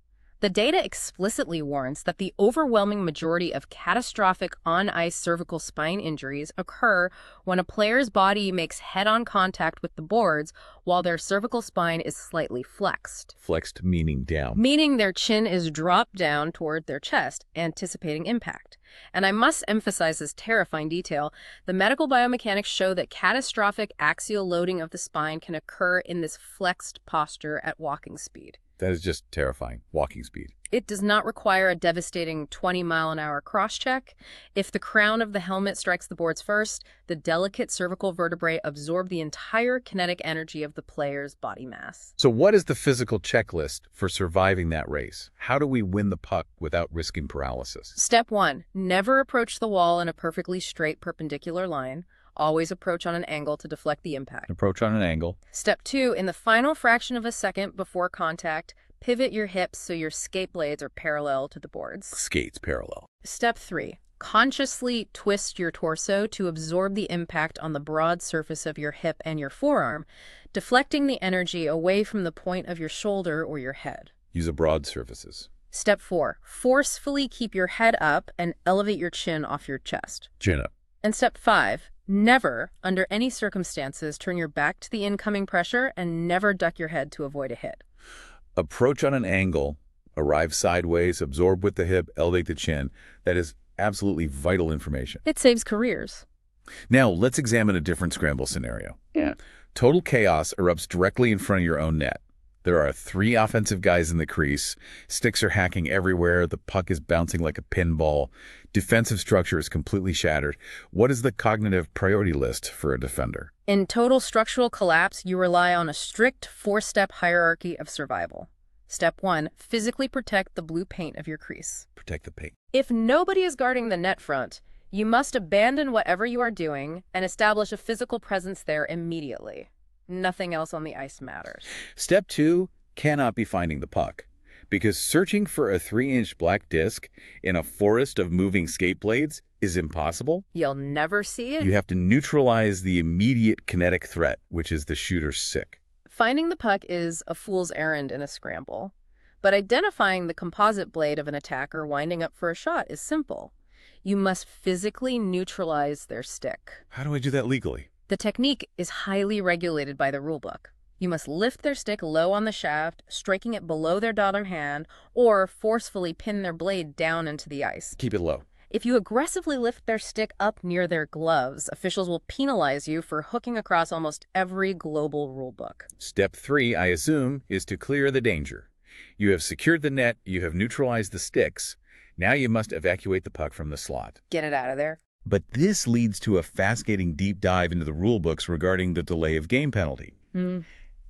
The data explicitly warns that the overwhelming majority of catastrophic on-ice cervical spine injuries occur when a player's body makes head-on contact with the boards while their cervical spine is slightly flexed. Flexed meaning down. Meaning their chin is dropped down toward their chest, anticipating impact. And I must emphasize this terrifying detail. The medical biomechanics show that catastrophic axial loading of the spine can occur in this flexed posture at walking speed. That is just terrifying. Walking speed. It does not require a devastating twenty mile an hour cross-check. If the crown of the helmet strikes the boards first, the delicate cervical vertebrae absorb the entire kinetic energy of the player's body mass. So what is the physical checklist for surviving that race? How do we win the puck without risking paralysis? Step one, never approach the wall in a perfectly straight perpendicular line. Always approach on an angle to deflect the impact. Approach on an angle. Step two, in the final fraction of a second before contact, pivot your hips so your skate blades are parallel to the boards. Skates parallel. Step three, consciously twist your torso to absorb the impact on the broad surface of your hip and your forearm, deflecting the energy away from the point of your shoulder or your head. Use the broad surfaces. Step four, forcefully keep your head up and elevate your chin off your chest. Chin up. And step five, never, under any circumstances, turn your back to the incoming pressure and never duck your head to avoid a hit. Approach on an angle, arrive sideways, absorb with the hip, elevate the chin. That is absolutely vital information. It saves careers. Now, let's examine a different scramble scenario. Yeah. Total chaos erupts directly in front of your own net. There are three offensive guys in the crease. Sticks are hacking everywhere. The puck is bouncing like a pinball. Defensive structure is completely shattered. What is the cognitive priority list for a defender? In total structural collapse, you rely on a strict four-step hierarchy of survival. Step one, physically protect the blue paint of your crease. Protect the paint. If nobody is guarding the net front, you must abandon whatever you are doing and establish a physical presence there immediately. Nothing else on the ice matters. Step two, cannot be finding the puck. Because searching for a three-inch black disc in a forest of moving skate blades is impossible. You'll never see it. You have to neutralize the immediate kinetic threat, which is the shooter's stick. Finding the puck is a fool's errand in a scramble. But identifying the composite blade of an attacker winding up for a shot is simple. You must physically neutralize their stick. How do I do that legally? The technique is highly regulated by the rulebook. You must lift their stick low on the shaft, striking it below their dotted hand, or forcefully pin their blade down into the ice. Keep it low. If you aggressively lift their stick up near their gloves, officials will penalize you for hooking across almost every global rulebook. Step three, I assume, is to clear the danger. You have secured the net, you have neutralized the sticks. Now you must evacuate the puck from the slot. Get it out of there. But this leads to a fascinating deep dive into the rulebooks regarding the delay of game penalty. Mm.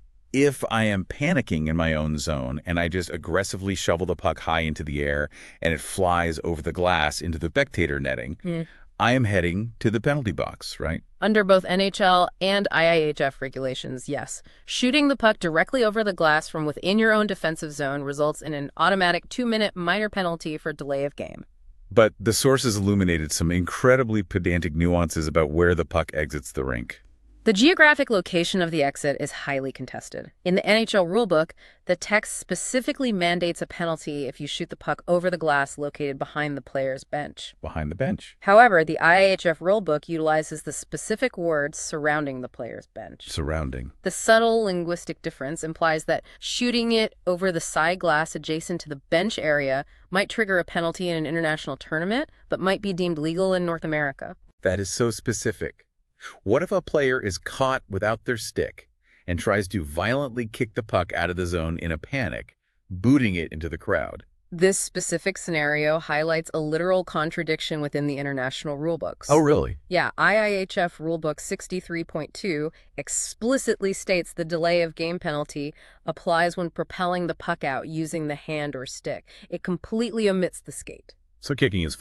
If I am panicking in my own zone and I just aggressively shovel the puck high into the air and it flies over the glass into the spectator netting, mm. I am heading to the penalty box, right? Under both N H L and I I H F regulations, yes. Shooting the puck directly over the glass from within your own defensive zone results in an automatic two-minute minor penalty for delay of game. But the sources illuminated some incredibly pedantic nuances about where the puck exits the rink. The geographic location of the exit is highly contested. In the N H L rulebook, the text specifically mandates a penalty if you shoot the puck over the glass located behind the player's bench. Behind the bench. However, the I I H F rulebook utilizes the specific words surrounding the player's bench. Surrounding. The subtle linguistic difference implies that shooting it over the side glass adjacent to the bench area might trigger a penalty in an international tournament, but might be deemed legal in North America. That is so specific. What if a player is caught without their stick and tries to violently kick the puck out of the zone in a panic, booting it into the crowd? This specific scenario highlights a literal contradiction within the international rulebooks. Oh, really? Yeah, I I H F Rulebook sixty-three point two explicitly states the delay of game penalty applies when propelling the puck out using the hand or stick. It completely omits the skate. So kicking is fine.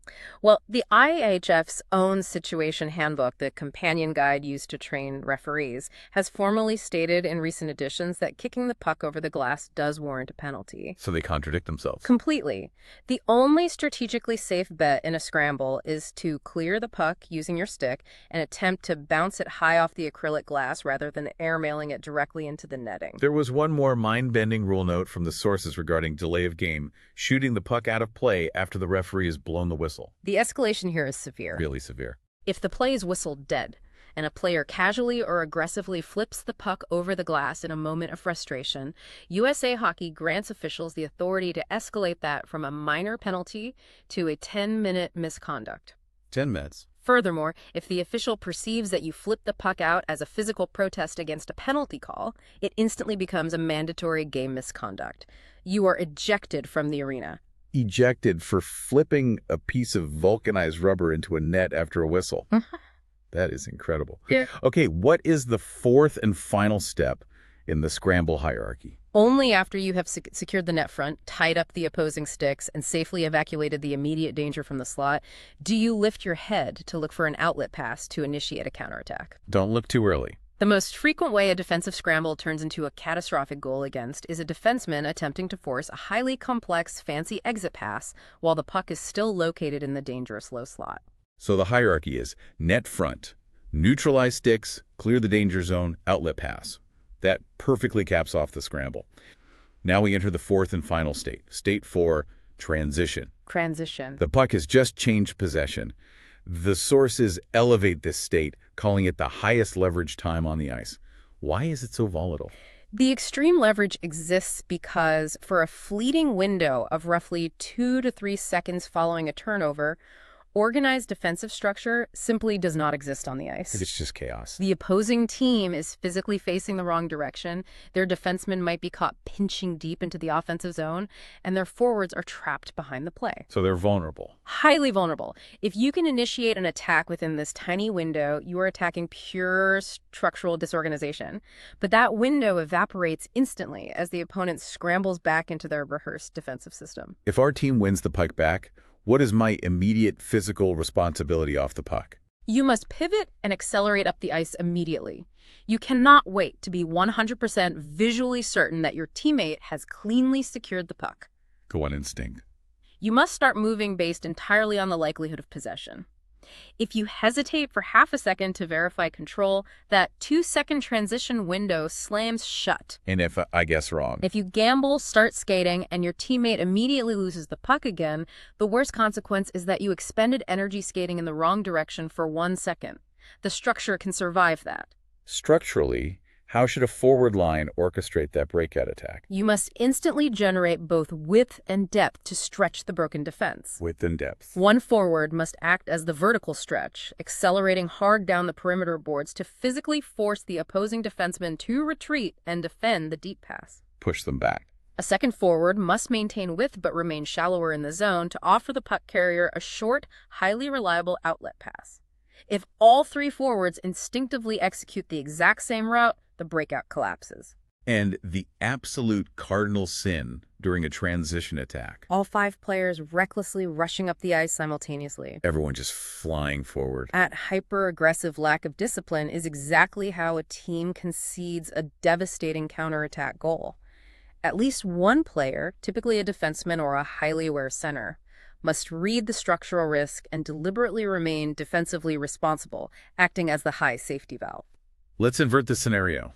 Well, the I H F's own situation handbook, the companion guide used to train referees, has formally stated in recent editions that kicking the puck over the glass does warrant a penalty. So they contradict themselves. Completely. The only strategically safe bet in a scramble is to clear the puck using your stick and attempt to bounce it high off the acrylic glass rather than airmailing it directly into the netting. There was one more mind-bending rule note from the sources regarding delay of game, shooting the puck out of play after the referee has blown the whistle. The escalation here is severe. Really severe. If the play is whistled dead, and a player casually or aggressively flips the puck over the glass in a moment of frustration, U S A Hockey grants officials the authority to escalate that from a minor penalty to a ten-minute misconduct. Ten minutes. Furthermore, if the official perceives that you flipped the puck out as a physical protest against a penalty call, it instantly becomes a mandatory game misconduct. You are ejected from the arena. Ejected for flipping a piece of vulcanized rubber into a net after a whistle. That is incredible. Yeah. Okay, what is the fourth and final step in the scramble hierarchy? Only after you have sec- secured the net front, tied up the opposing sticks, and safely evacuated the immediate danger from the slot, do you lift your head to look for an outlet pass to initiate a counterattack. Don't look too early. The most frequent way a defensive scramble turns into a catastrophic goal against is a defenseman attempting to force a highly complex, fancy exit pass while the puck is still located in the dangerous low slot. So the hierarchy is net front, neutralize sticks, clear the danger zone, outlet pass. That perfectly caps off the scramble. Now we enter the fourth and final state. State four, transition. Transition. The puck has just changed possession. The sources elevate this state, calling it the highest leverage time on the ice. Why is it so volatile? The extreme leverage exists because for a fleeting window of roughly two to three seconds following a turnover, organized defensive structure simply does not exist on the ice. It's just chaos. The opposing team is physically facing the wrong direction, their defensemen might be caught pinching deep into the offensive zone, and their forwards are trapped behind the play. So they're vulnerable. Highly vulnerable. If you can initiate an attack within this tiny window, you are attacking pure structural disorganization. But that window evaporates instantly as the opponent scrambles back into their rehearsed defensive system. If our team wins the puck back, what is my immediate physical responsibility off the puck? You must pivot and accelerate up the ice immediately. You cannot wait to be one hundred percent visually certain that your teammate has cleanly secured the puck. Go on instinct. You must start moving based entirely on the likelihood of possession. If you hesitate for half a second to verify control, that two-second transition window slams shut. And if I guess wrong? If you gamble, start skating, and your teammate immediately loses the puck again, the worst consequence is that you expended energy skating in the wrong direction for one second. The structure can survive that. Structurally, how should a forward line orchestrate that breakout attack? You must instantly generate both width and depth to stretch the broken defense. Width and depth. One forward must act as the vertical stretch, accelerating hard down the perimeter boards to physically force the opposing defenseman to retreat and defend the deep pass. Push them back. A second forward must maintain width but remain shallower in the zone to offer the puck carrier a short, highly reliable outlet pass. If all three forwards instinctively execute the exact same route, the breakout collapses. And the absolute cardinal sin during a transition attack. All five players recklessly rushing up the ice simultaneously. Everyone just flying forward. That hyper-aggressive lack of discipline is exactly how a team concedes a devastating counterattack goal. At least one player, typically a defenseman or a highly aware center, must read the structural risk and deliberately remain defensively responsible, acting as the high safety valve. Let's invert the scenario.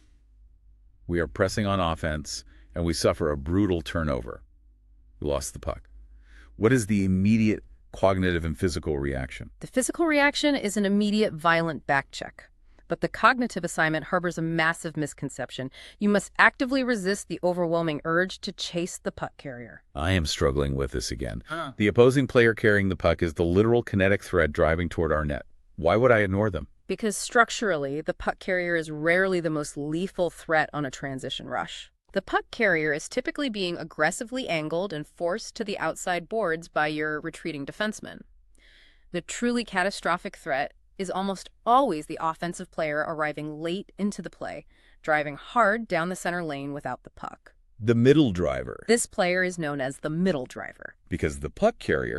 We are pressing on offense, and we suffer a brutal turnover. We lost the puck. What is the immediate cognitive and physical reaction? The physical reaction is an immediate violent backcheck. But the cognitive assignment harbors a massive misconception. You must actively resist the overwhelming urge to chase the puck carrier. I am struggling with this again. Huh. The opposing player carrying the puck is the literal kinetic thread driving toward our net. Why would I ignore them? Because structurally, the puck carrier is rarely the most lethal threat on a transition rush. The puck carrier is typically being aggressively angled and forced to the outside boards by your retreating defenseman. The truly catastrophic threat is almost always the offensive player arriving late into the play, driving hard down the center lane without the puck. The middle driver. This player is known as the middle driver. Because the puck carrier,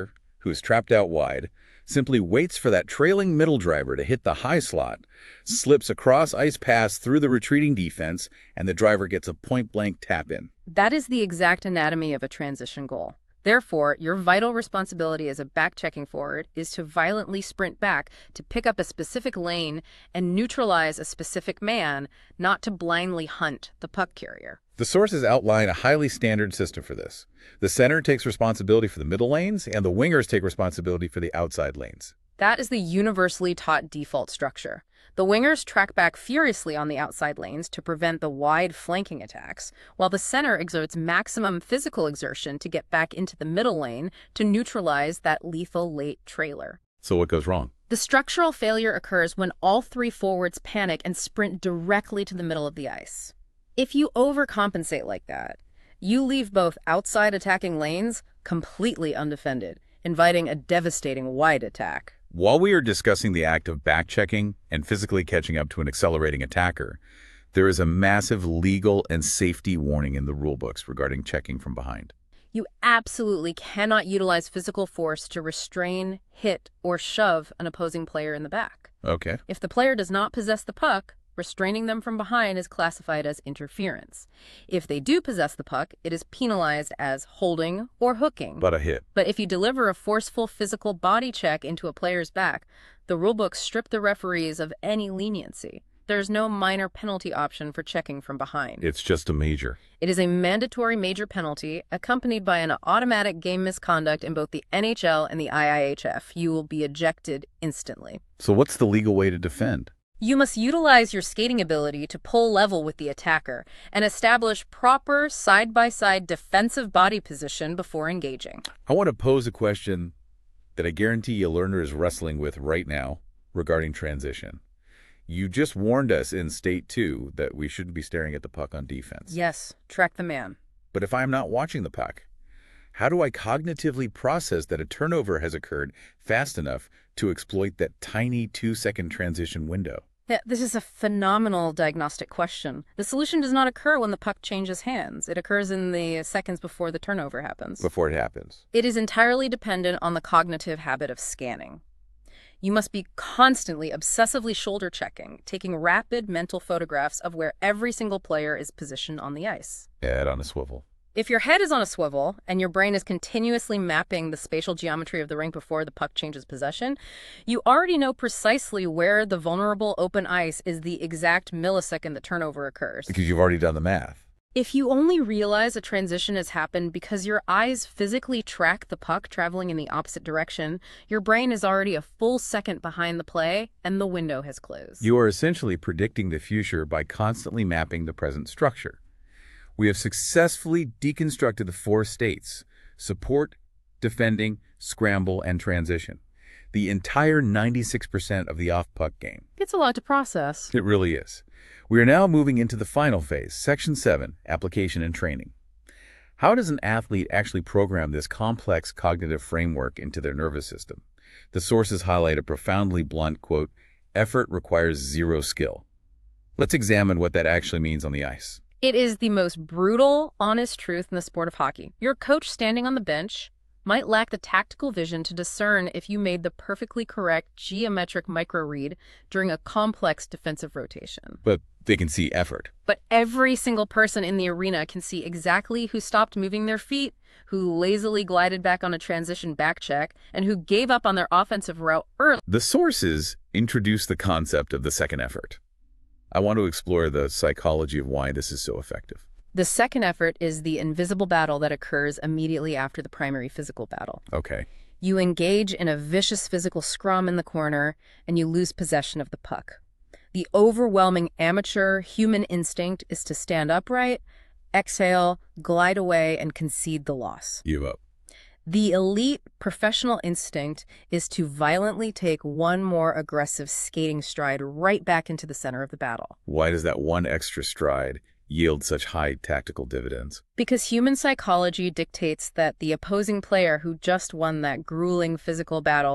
who is trapped out wide, simply waits for that trailing middle driver to hit the high slot, slips across ice pass through the retreating defense, and the driver gets a point-blank tap-in. That is the exact anatomy of a transition goal. Therefore, your vital responsibility as a back-checking forward is to violently sprint back to pick up a specific lane and neutralize a specific man, not to blindly hunt the puck carrier. The sources outline a highly standard system for this. The center takes responsibility for the middle lanes, and the wingers take responsibility for the outside lanes. That is the universally taught default structure. The wingers track back furiously on the outside lanes to prevent the wide flanking attacks, while the center exerts maximum physical exertion to get back into the middle lane to neutralize that lethal late trailer. So what goes wrong? The structural failure occurs when all three forwards panic and sprint directly to the middle of the ice. If you overcompensate like that, you leave both outside attacking lanes completely undefended, inviting a devastating wide attack. While we are discussing the act of back-checking and physically catching up to an accelerating attacker, there is a massive legal and safety warning in the rulebooks regarding checking from behind. You absolutely cannot utilize physical force to restrain, hit, or shove an opposing player in the back. Okay. If the player does not possess the puck, restraining them from behind is classified as interference. If they do possess the puck, it is penalized as holding or hooking. But a hit. But if you deliver a forceful physical body check into a player's back, the rulebooks strip the referees of any leniency. There's no minor penalty option for checking from behind. It's just a major. It is a mandatory major penalty accompanied by an automatic game misconduct in both the N H L and the I I H F. You will be ejected instantly. So what's the legal way to defend? You must utilize your skating ability to pull level with the attacker and establish proper side-by-side defensive body position before engaging. I want to pose a question that I guarantee a learner is wrestling with right now regarding transition. You just warned us in State two that we shouldn't be staring at the puck on defense. Yes, track the man. But if I'm not watching the puck, how do I cognitively process that a turnover has occurred fast enough to exploit that tiny two-second transition window? Yeah, this is a phenomenal diagnostic question. The solution does not occur when the puck changes hands. It occurs in the seconds before the turnover happens. Before it happens. It is entirely dependent on the cognitive habit of scanning. You must be constantly, obsessively shoulder checking, taking rapid mental photographs of where every single player is positioned on the ice. Head on a swivel. If your head is on a swivel and your brain is continuously mapping the spatial geometry of the rink before the puck changes possession, you already know precisely where the vulnerable open ice is the exact millisecond the turnover occurs. Because you've already done the math. If you only realize a transition has happened because your eyes physically track the puck traveling in the opposite direction, your brain is already a full second behind the play and the window has closed. You are essentially predicting the future by constantly mapping the present structure. We have successfully deconstructed the four states: support, defending, scramble, and transition. The entire ninety-six percent of the off-puck game. It's a lot to process. It really is. We are now moving into the final phase, Section seven, Application and Training. How does an athlete actually program this complex cognitive framework into their nervous system? The sources highlight a profoundly blunt quote, "Effort requires zero skill." Let's examine what that actually means on the ice. It is the most brutal, honest truth in the sport of hockey. Your coach standing on the bench might lack the tactical vision to discern if you made the perfectly correct geometric micro-read during a complex defensive rotation. But they can see effort. But every single person in the arena can see exactly who stopped moving their feet, who lazily glided back on a transition back check, and who gave up on their offensive route early. The sources introduce the concept of the second effort. I want to explore the psychology of why this is so effective. The second effort is the invisible battle that occurs immediately after the primary physical battle. Okay. You engage in a vicious physical scrum in the corner, and you lose possession of the puck. The overwhelming amateur human instinct is to stand upright, exhale, glide away, and concede the loss. Give up. The elite professional instinct is to violently take one more aggressive skating stride right back into the center of the battle. Why does that one extra stride yield such high tactical dividends? Because human psychology dictates that the opposing player who just won that grueling physical battle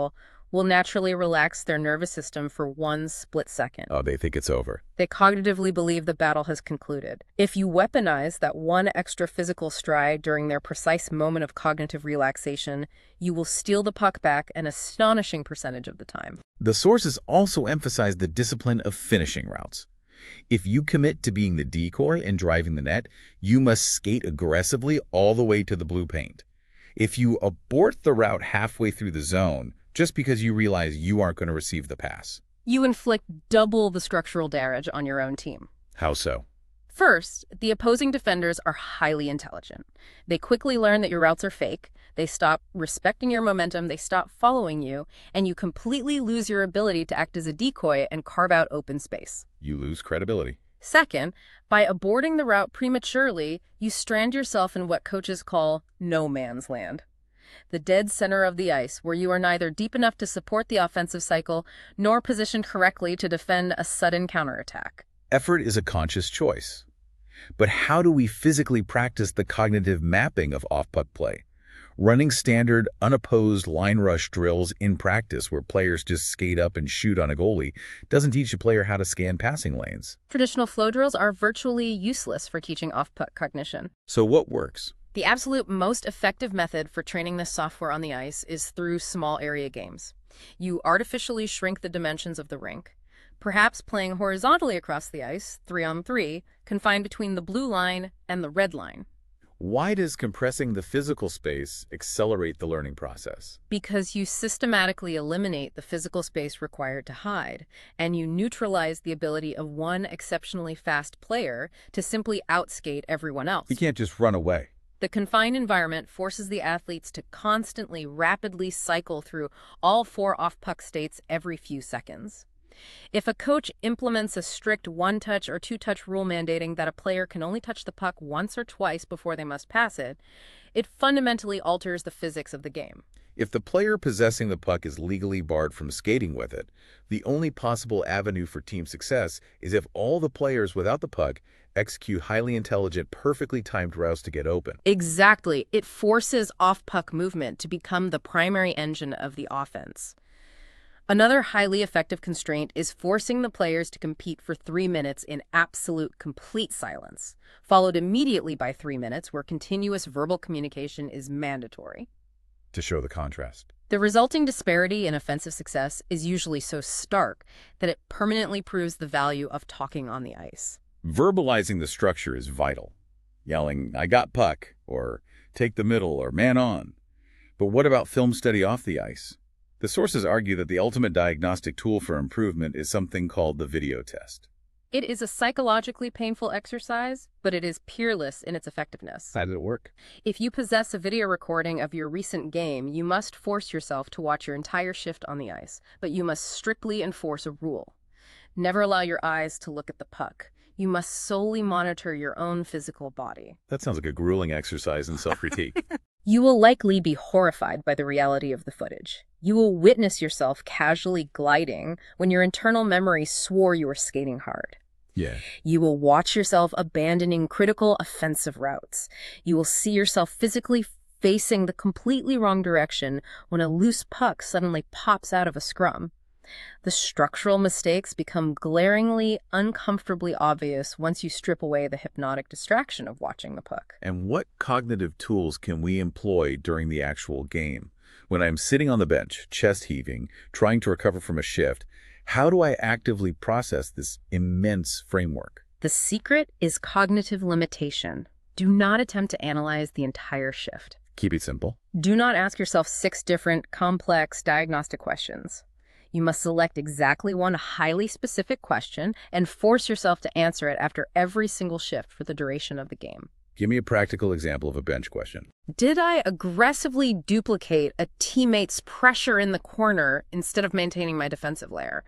will naturally relax their nervous system for one split second. Oh, they think it's over. They cognitively believe the battle has concluded. If you weaponize that one extra physical stride during their precise moment of cognitive relaxation, you will steal the puck back an astonishing percentage of the time. The sources also emphasize the discipline of finishing routes. If you commit to being the decoy and driving the net, you must skate aggressively all the way to the blue paint. If you abort the route halfway through the zone, just because you realize you aren't going to receive the pass. You inflict double the structural damage on your own team. How so? First, the opposing defenders are highly intelligent. They quickly learn that your routes are fake, they stop respecting your momentum, they stop following you, and you completely lose your ability to act as a decoy and carve out open space. You lose credibility. Second, by aborting the route prematurely, you strand yourself in what coaches call no man's land. The dead center of the ice, where you are neither deep enough to support the offensive cycle nor positioned correctly to defend a sudden counterattack. Effort is a conscious choice. But how do we physically practice the cognitive mapping of off-puck play? Running standard, unopposed line rush drills in practice where players just skate up and shoot on a goalie doesn't teach a player how to scan passing lanes. Traditional flow drills are virtually useless for teaching off-puck cognition. So what works? The absolute most effective method for training this software on the ice is through small area games. You artificially shrink the dimensions of the rink, perhaps playing horizontally across the ice, three on three, confined between the blue line and the red line. Why does compressing the physical space accelerate the learning process? Because you systematically eliminate the physical space required to hide, and you neutralize the ability of one exceptionally fast player to simply outskate everyone else. You can't just run away. The confined environment forces the athletes to constantly, rapidly cycle through all four off-puck states every few seconds. If a coach implements a strict one-touch or two-touch rule mandating that a player can only touch the puck once or twice before they must pass it, it fundamentally alters the physics of the game. If the player possessing the puck is legally barred from skating with it, the only possible avenue for team success is if all the players without the puck execute highly intelligent, perfectly timed routes to get open. Exactly. It forces off-puck movement to become the primary engine of the offense. Another highly effective constraint is forcing the players to compete for three minutes in absolute complete silence, followed immediately by three minutes where continuous verbal communication is mandatory. To show the contrast. The resulting disparity in offensive success is usually so stark that it permanently proves the value of talking on the ice. Verbalizing the structure is vital. Yelling, "I got puck," or "take the middle," or "man on." But what about film study off the ice? The sources argue that the ultimate diagnostic tool for improvement is something called the video test. It is a psychologically painful exercise, but it is peerless in its effectiveness. How did it work? If you possess a video recording of your recent game, you must force yourself to watch your entire shift on the ice, but you must strictly enforce a rule. Never allow your eyes to look at the puck. You must solely monitor your own physical body. That sounds like a grueling exercise in self-critique. You will likely be horrified by the reality of the footage. You will witness yourself casually gliding when your internal memory swore you were skating hard. Yeah. You will watch yourself abandoning critical offensive routes. You will see yourself physically facing the completely wrong direction when a loose puck suddenly pops out of a scrum. The structural mistakes become glaringly, uncomfortably obvious once you strip away the hypnotic distraction of watching the puck. And what cognitive tools can we employ during the actual game? When I'm sitting on the bench, chest heaving, trying to recover from a shift, how do I actively process this immense framework? The secret is cognitive limitation. Do not attempt to analyze the entire shift. Keep it simple. Do not ask yourself six different, complex diagnostic questions. You must select exactly one highly specific question and force yourself to answer it after every single shift for the duration of the game. Give me a practical example of a bench question. Did I aggressively duplicate a teammate's pressure in the corner instead of maintaining my defensive layer?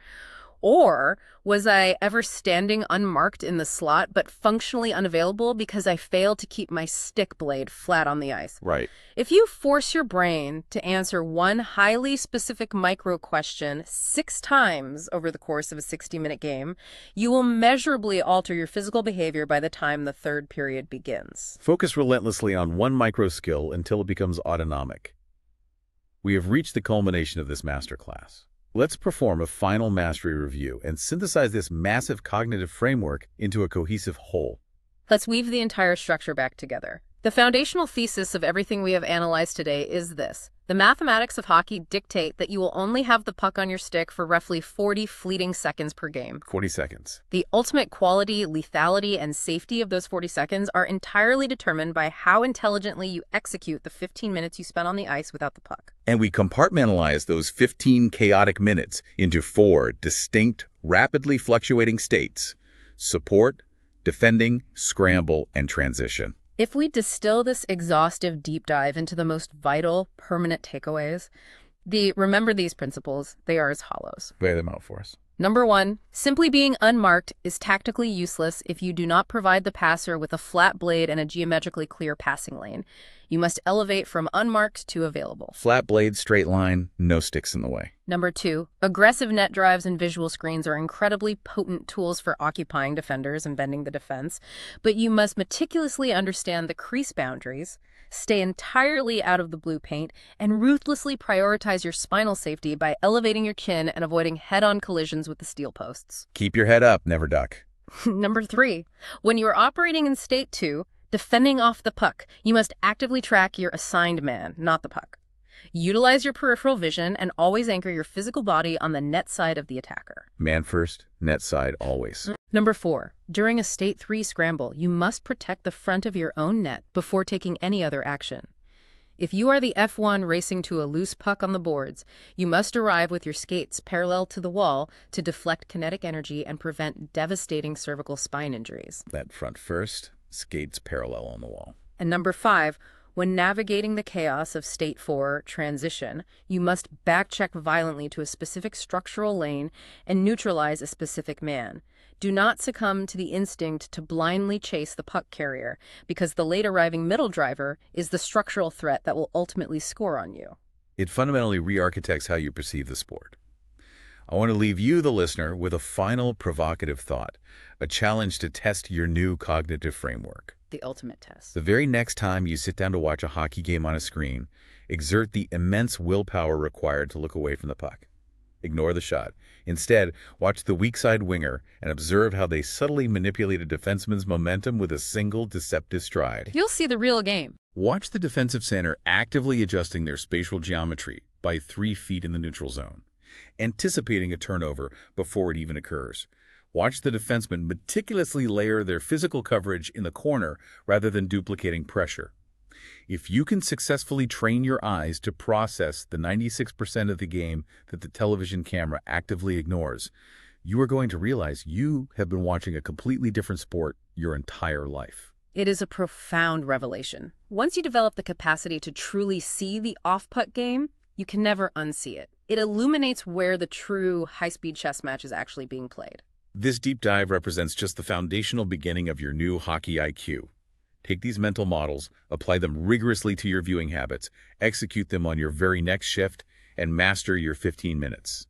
Or was I ever standing unmarked in the slot but functionally unavailable because I failed to keep my stick blade flat on the ice? Right. If you force your brain to answer one highly specific micro question six times over the course of a sixty-minute game, you will measurably alter your physical behavior by the time the third period begins. Focus relentlessly on one micro skill until it becomes autonomic. We have reached the culmination of this masterclass. Let's perform a final mastery review and synthesize this massive cognitive framework into a cohesive whole. Let's weave the entire structure back together. The foundational thesis of everything we have analyzed today is this. The mathematics of hockey dictate that you will only have the puck on your stick for roughly forty fleeting seconds per game. forty seconds. The ultimate quality, lethality, and safety of those forty seconds are entirely determined by how intelligently you execute the fifteen minutes you spent on the ice without the puck. And we compartmentalize those fifteen chaotic minutes into four distinct, rapidly fluctuating states: support, defending, scramble, and transition. If we distill this exhaustive deep dive into the most vital, permanent takeaways, the remember these principles, they are as follows. Lay them out for us. Number one, simply being unmarked is tactically useless if you do not provide the passer with a flat blade and a geometrically clear passing lane. You must elevate from unmarked to available. Flat blade, straight line, no sticks in the way. Number two, aggressive net drives and visual screens are incredibly potent tools for occupying defenders and bending the defense, but you must meticulously understand the crease boundaries, stay entirely out of the blue paint, and ruthlessly prioritize your spinal safety by elevating your chin and avoiding head-on collisions with the steel posts. Keep your head up, never duck. Number three, when you are operating in state two, defending off the puck, you must actively track your assigned man, not the puck. Utilize your peripheral vision and always anchor your physical body on the net side of the attacker. Man first, net side always. Number four, during a state three scramble, you must protect the front of your own net before taking any other action. If you are the F one racing to a loose puck on the boards, you must arrive with your skates parallel to the wall to deflect kinetic energy and prevent devastating cervical spine injuries. That front first, skates parallel on the wall. And number five, when navigating the chaos of State four transition, you must backcheck violently to a specific structural lane and neutralize a specific man. Do not succumb to the instinct to blindly chase the puck carrier, because the late-arriving middle driver is the structural threat that will ultimately score on you. It fundamentally re-architects how you perceive the sport. I want to leave you, the listener, with a final provocative thought, a challenge to test your new cognitive framework. The ultimate test. The very next time you sit down to watch a hockey game on a screen, exert the immense willpower required to look away from the puck. Ignore the shot. Instead, watch the weak side winger and observe how they subtly manipulate a defenseman's momentum with a single deceptive stride. You'll see the real game. Watch the defensive center actively adjusting their spatial geometry by three feet in the neutral zone, anticipating a turnover before it even occurs. Watch the defensemen meticulously layer their physical coverage in the corner rather than duplicating pressure. If you can successfully train your eyes to process the ninety-six percent of the game that the television camera actively ignores, you are going to realize you have been watching a completely different sport your entire life. It is a profound revelation. Once you develop the capacity to truly see the off-puck game, you can never unsee it. It illuminates where the true high-speed chess match is actually being played. This deep dive represents just the foundational beginning of your new hockey I Q. Take these mental models, apply them rigorously to your viewing habits, execute them on your very next shift, and master your fifteen minutes.